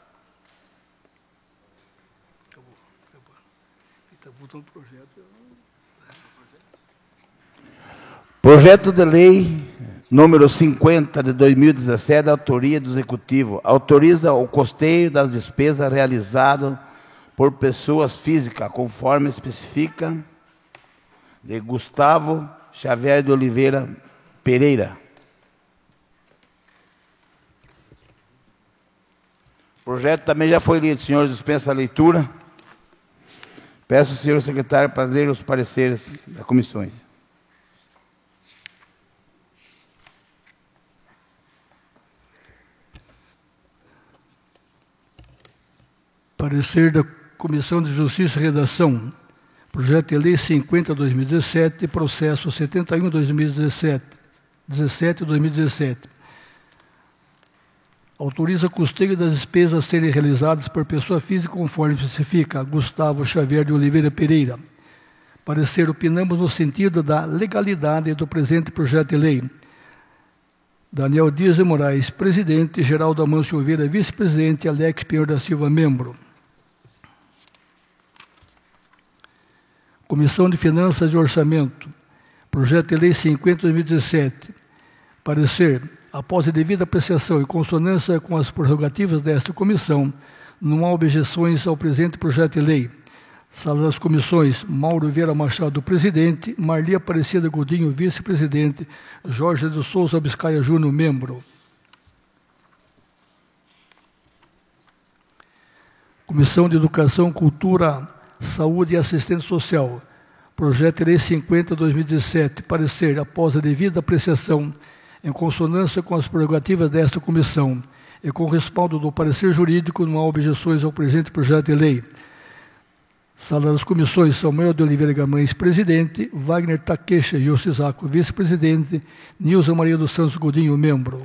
S1: Projeto de lei número cinquenta de dois mil e dezessete, autoria do Executivo, autoriza o custeio das despesas realizadas por pessoas físicas, conforme especifica de Gustavo Xavier de Oliveira Pereira. O projeto também já foi lido. Senhores, dispensa a leitura. Peço ao senhor secretário para ler os pareceres das comissões.
S2: Parecer da Comissão de Justiça e Redação. Projeto de Lei cinquenta, dois mil e dezessete, processo setenta e um, dois mil e dezessete, dezessete, dois mil e dezessete. Autoriza custeio das despesas a serem realizadas por pessoa física, conforme especifica Gustavo Xavier de Oliveira Pereira. Parecer, opinamos no sentido da legalidade do presente projeto de lei. Daniel Dias de Moraes, presidente. Geraldo Amâncio Oliveira, vice-presidente. Alex Pinheiro da Silva, membro. Comissão de Finanças e Orçamento. Projeto de Lei cinquenta, dois mil e dezessete. Parecer, após a devida apreciação e consonância com as prerrogativas desta comissão, não há objeções ao presente projeto de lei. Sala das comissões: Mauro Vieira Machado, presidente. Marli Aparecida Godinho, vice-presidente. Jorge de Souza Biscaia Júnior, membro. Comissão de Educação, Cultura, Saúde e Assistência Social. Projeto de Lei cinquenta, dois mil e dezessete. Parecer, após a devida apreciação, em consonância com as prerrogativas desta comissão e com respaldo do parecer jurídico, não há objeções ao presente projeto de lei. Sala das comissões: Samuel de Oliveira Gamães, presidente. Wagner Takeshi Yoshizako, vice-presidente. Nilza Maria dos Santos Godinho, membro.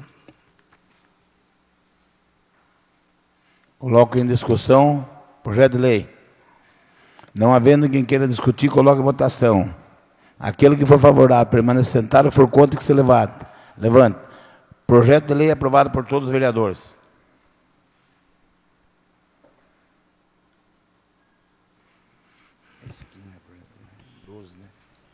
S1: Coloco em discussão projeto de lei. Não havendo quem queira discutir, coloque em votação. Aquele que for favorável, permaneça sentado. For contra, que se levante. Levante. Projeto de lei aprovado por todos os vereadores. Esse aqui, né? doze, né?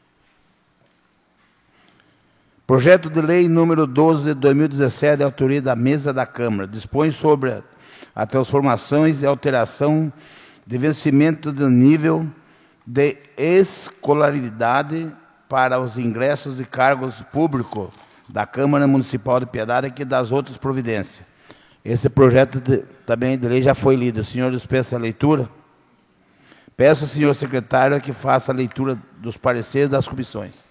S1: Projeto de lei número doze de dois mil e dezessete, de autoria da mesa da Câmara. Dispõe sobre a transformações e alteração de vencimento do nível de escolaridade para os ingressos e cargos públicos da Câmara Municipal de Piedade e das outras providências. Esse projeto de, também de lei já foi lido. O senhor dispensa a leitura? Peço ao senhor secretário que faça a leitura dos pareceres das comissões.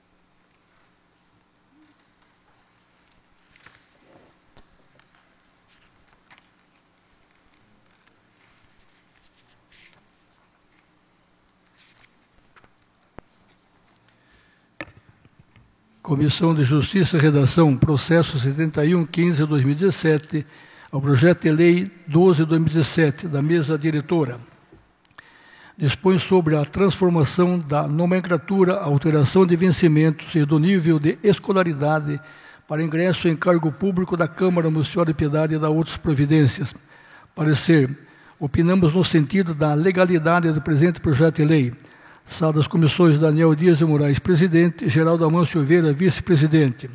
S2: Comissão de Justiça e Redação, processo setenta e um, quinze, dois mil e dezessete, ao projeto de lei doze, dois mil e dezessete, da mesa diretora. Dispõe sobre a transformação da nomenclatura, alteração de vencimentos e do nível de escolaridade para ingresso em cargo público da Câmara Municipal de Piedade e da outras providências. Parecer, opinamos no sentido da legalidade do presente projeto de lei. Sala das comissões, Daniel Dias de Moraes, presidente, Geraldo Amâncio Silveira, vice-presidente.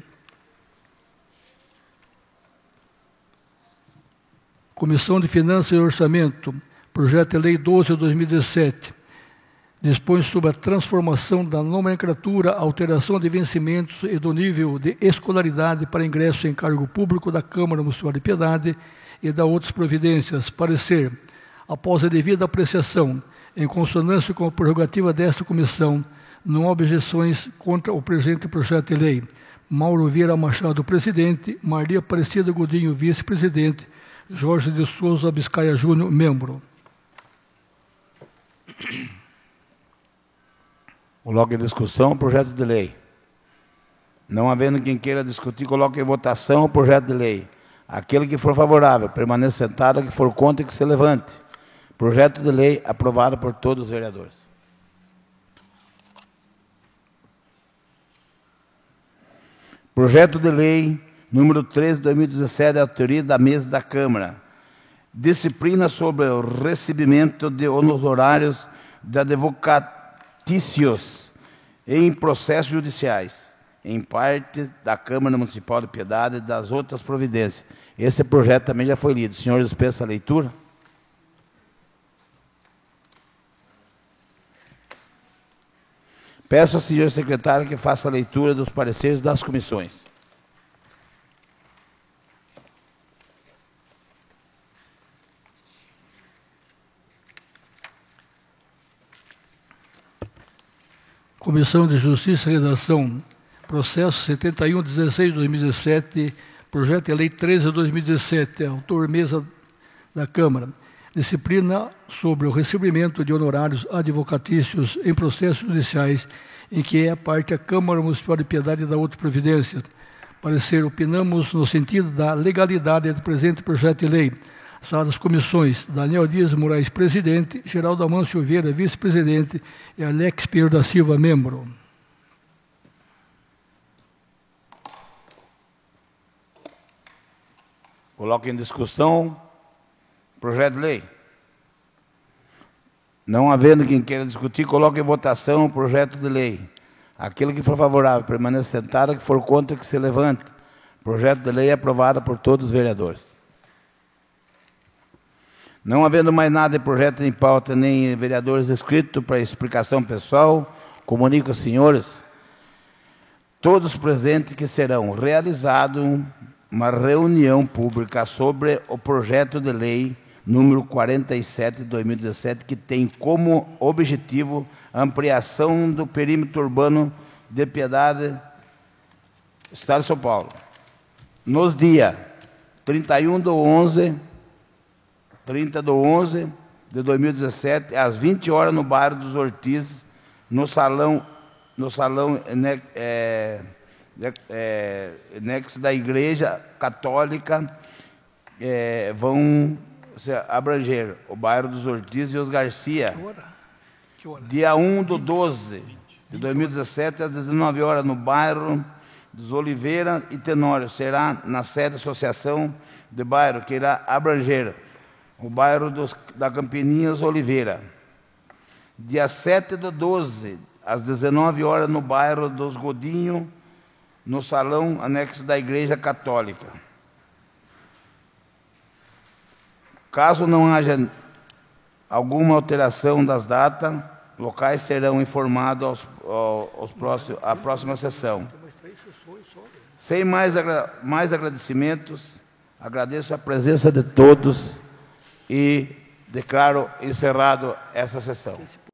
S2: Comissão de Finanças e Orçamento, projeto de lei doze de dois mil e dezessete, dispõe sobre a transformação da nomenclatura, alteração de vencimentos e do nível de escolaridade para ingresso em cargo público da Câmara Municipal de Piedade e da outras providências. Parecer, após a devida apreciação, em consonância com a prerrogativa desta comissão, não há objeções contra o presente projeto de lei. Mauro Vieira Machado, presidente, Maria Aparecida Godinho, vice-presidente, Jorge de Souza Biscaia Júnior, membro.
S1: Coloque em discussão o projeto de lei. Não havendo quem queira discutir, coloque em votação o projeto de lei. Aquele que for favorável, permaneça sentado, que for contra, que se levante. Projeto de lei aprovado por todos os vereadores. Projeto de lei número treze de dois mil e dezessete, a autoria da mesa da Câmara. Disciplina sobre o recebimento de honorários de advocatícios em processos judiciais, em parte da Câmara Municipal de Piedade e das outras providências. Esse projeto também já foi lido. O senhor dispensa a leitura? Peço ao senhor secretário que faça a leitura dos pareceres das comissões.
S2: Comissão de Justiça e Redação, processo setenta e um, dezesseis de dois mil e dezessete, projeto de lei treze de dois mil e dezessete, autor mesa da Câmara. Disciplina sobre o recebimento de honorários advocatícios em processos judiciais em que é parte a Câmara Municipal de Piedade e da outra providência. Parecer, opinamos no sentido da legalidade do presente projeto de lei. Sala das comissões, Daniel Dias Moraes, presidente, Geraldo Amâncio Silveira, vice-presidente, e Alex Pinheiro da Silva, membro.
S1: Coloque em discussão o projeto de lei. Não havendo quem queira discutir, coloque em votação o projeto de lei. Aquele que for favorável, permaneça sentado, que for contra, que se levante. O projeto de lei é aprovado por todos os vereadores. Não havendo mais nada de projeto em pauta, nem vereadores inscritos para explicação pessoal, comunico aos senhores, todos presentes, que serão realizado uma reunião pública sobre o projeto de lei número quarenta e sete de dois mil e dezessete, que tem como objetivo a ampliação do perímetro urbano de Piedade, Estado de São Paulo. Nos dias trinta e um de onze, trinta de onze de dois mil e dezessete, às vinte horas, no bairro dos Ortiz, no salão, no salão é, é, anexo da Igreja Católica, é, vão se abranger o bairro dos Ortiz e os Garcia.
S2: Que hora? Que hora?
S1: Dia um de doze de dois mil e dezessete, às dezenove horas, no bairro dos Oliveira e Tenório. Será na sede da Associação de Bairro, que irá abranger o bairro dos, da Campininhas Oliveira. Dia sete de doze, às dezenove horas, no bairro dos Godinho, no salão anexo da Igreja Católica. Caso não haja alguma alteração das datas, locais serão informados aos, aos próximos, à próxima sessão. Sem mais, agra mais agradecimentos, agradeço a presença de todos e declaro encerrado essa sessão.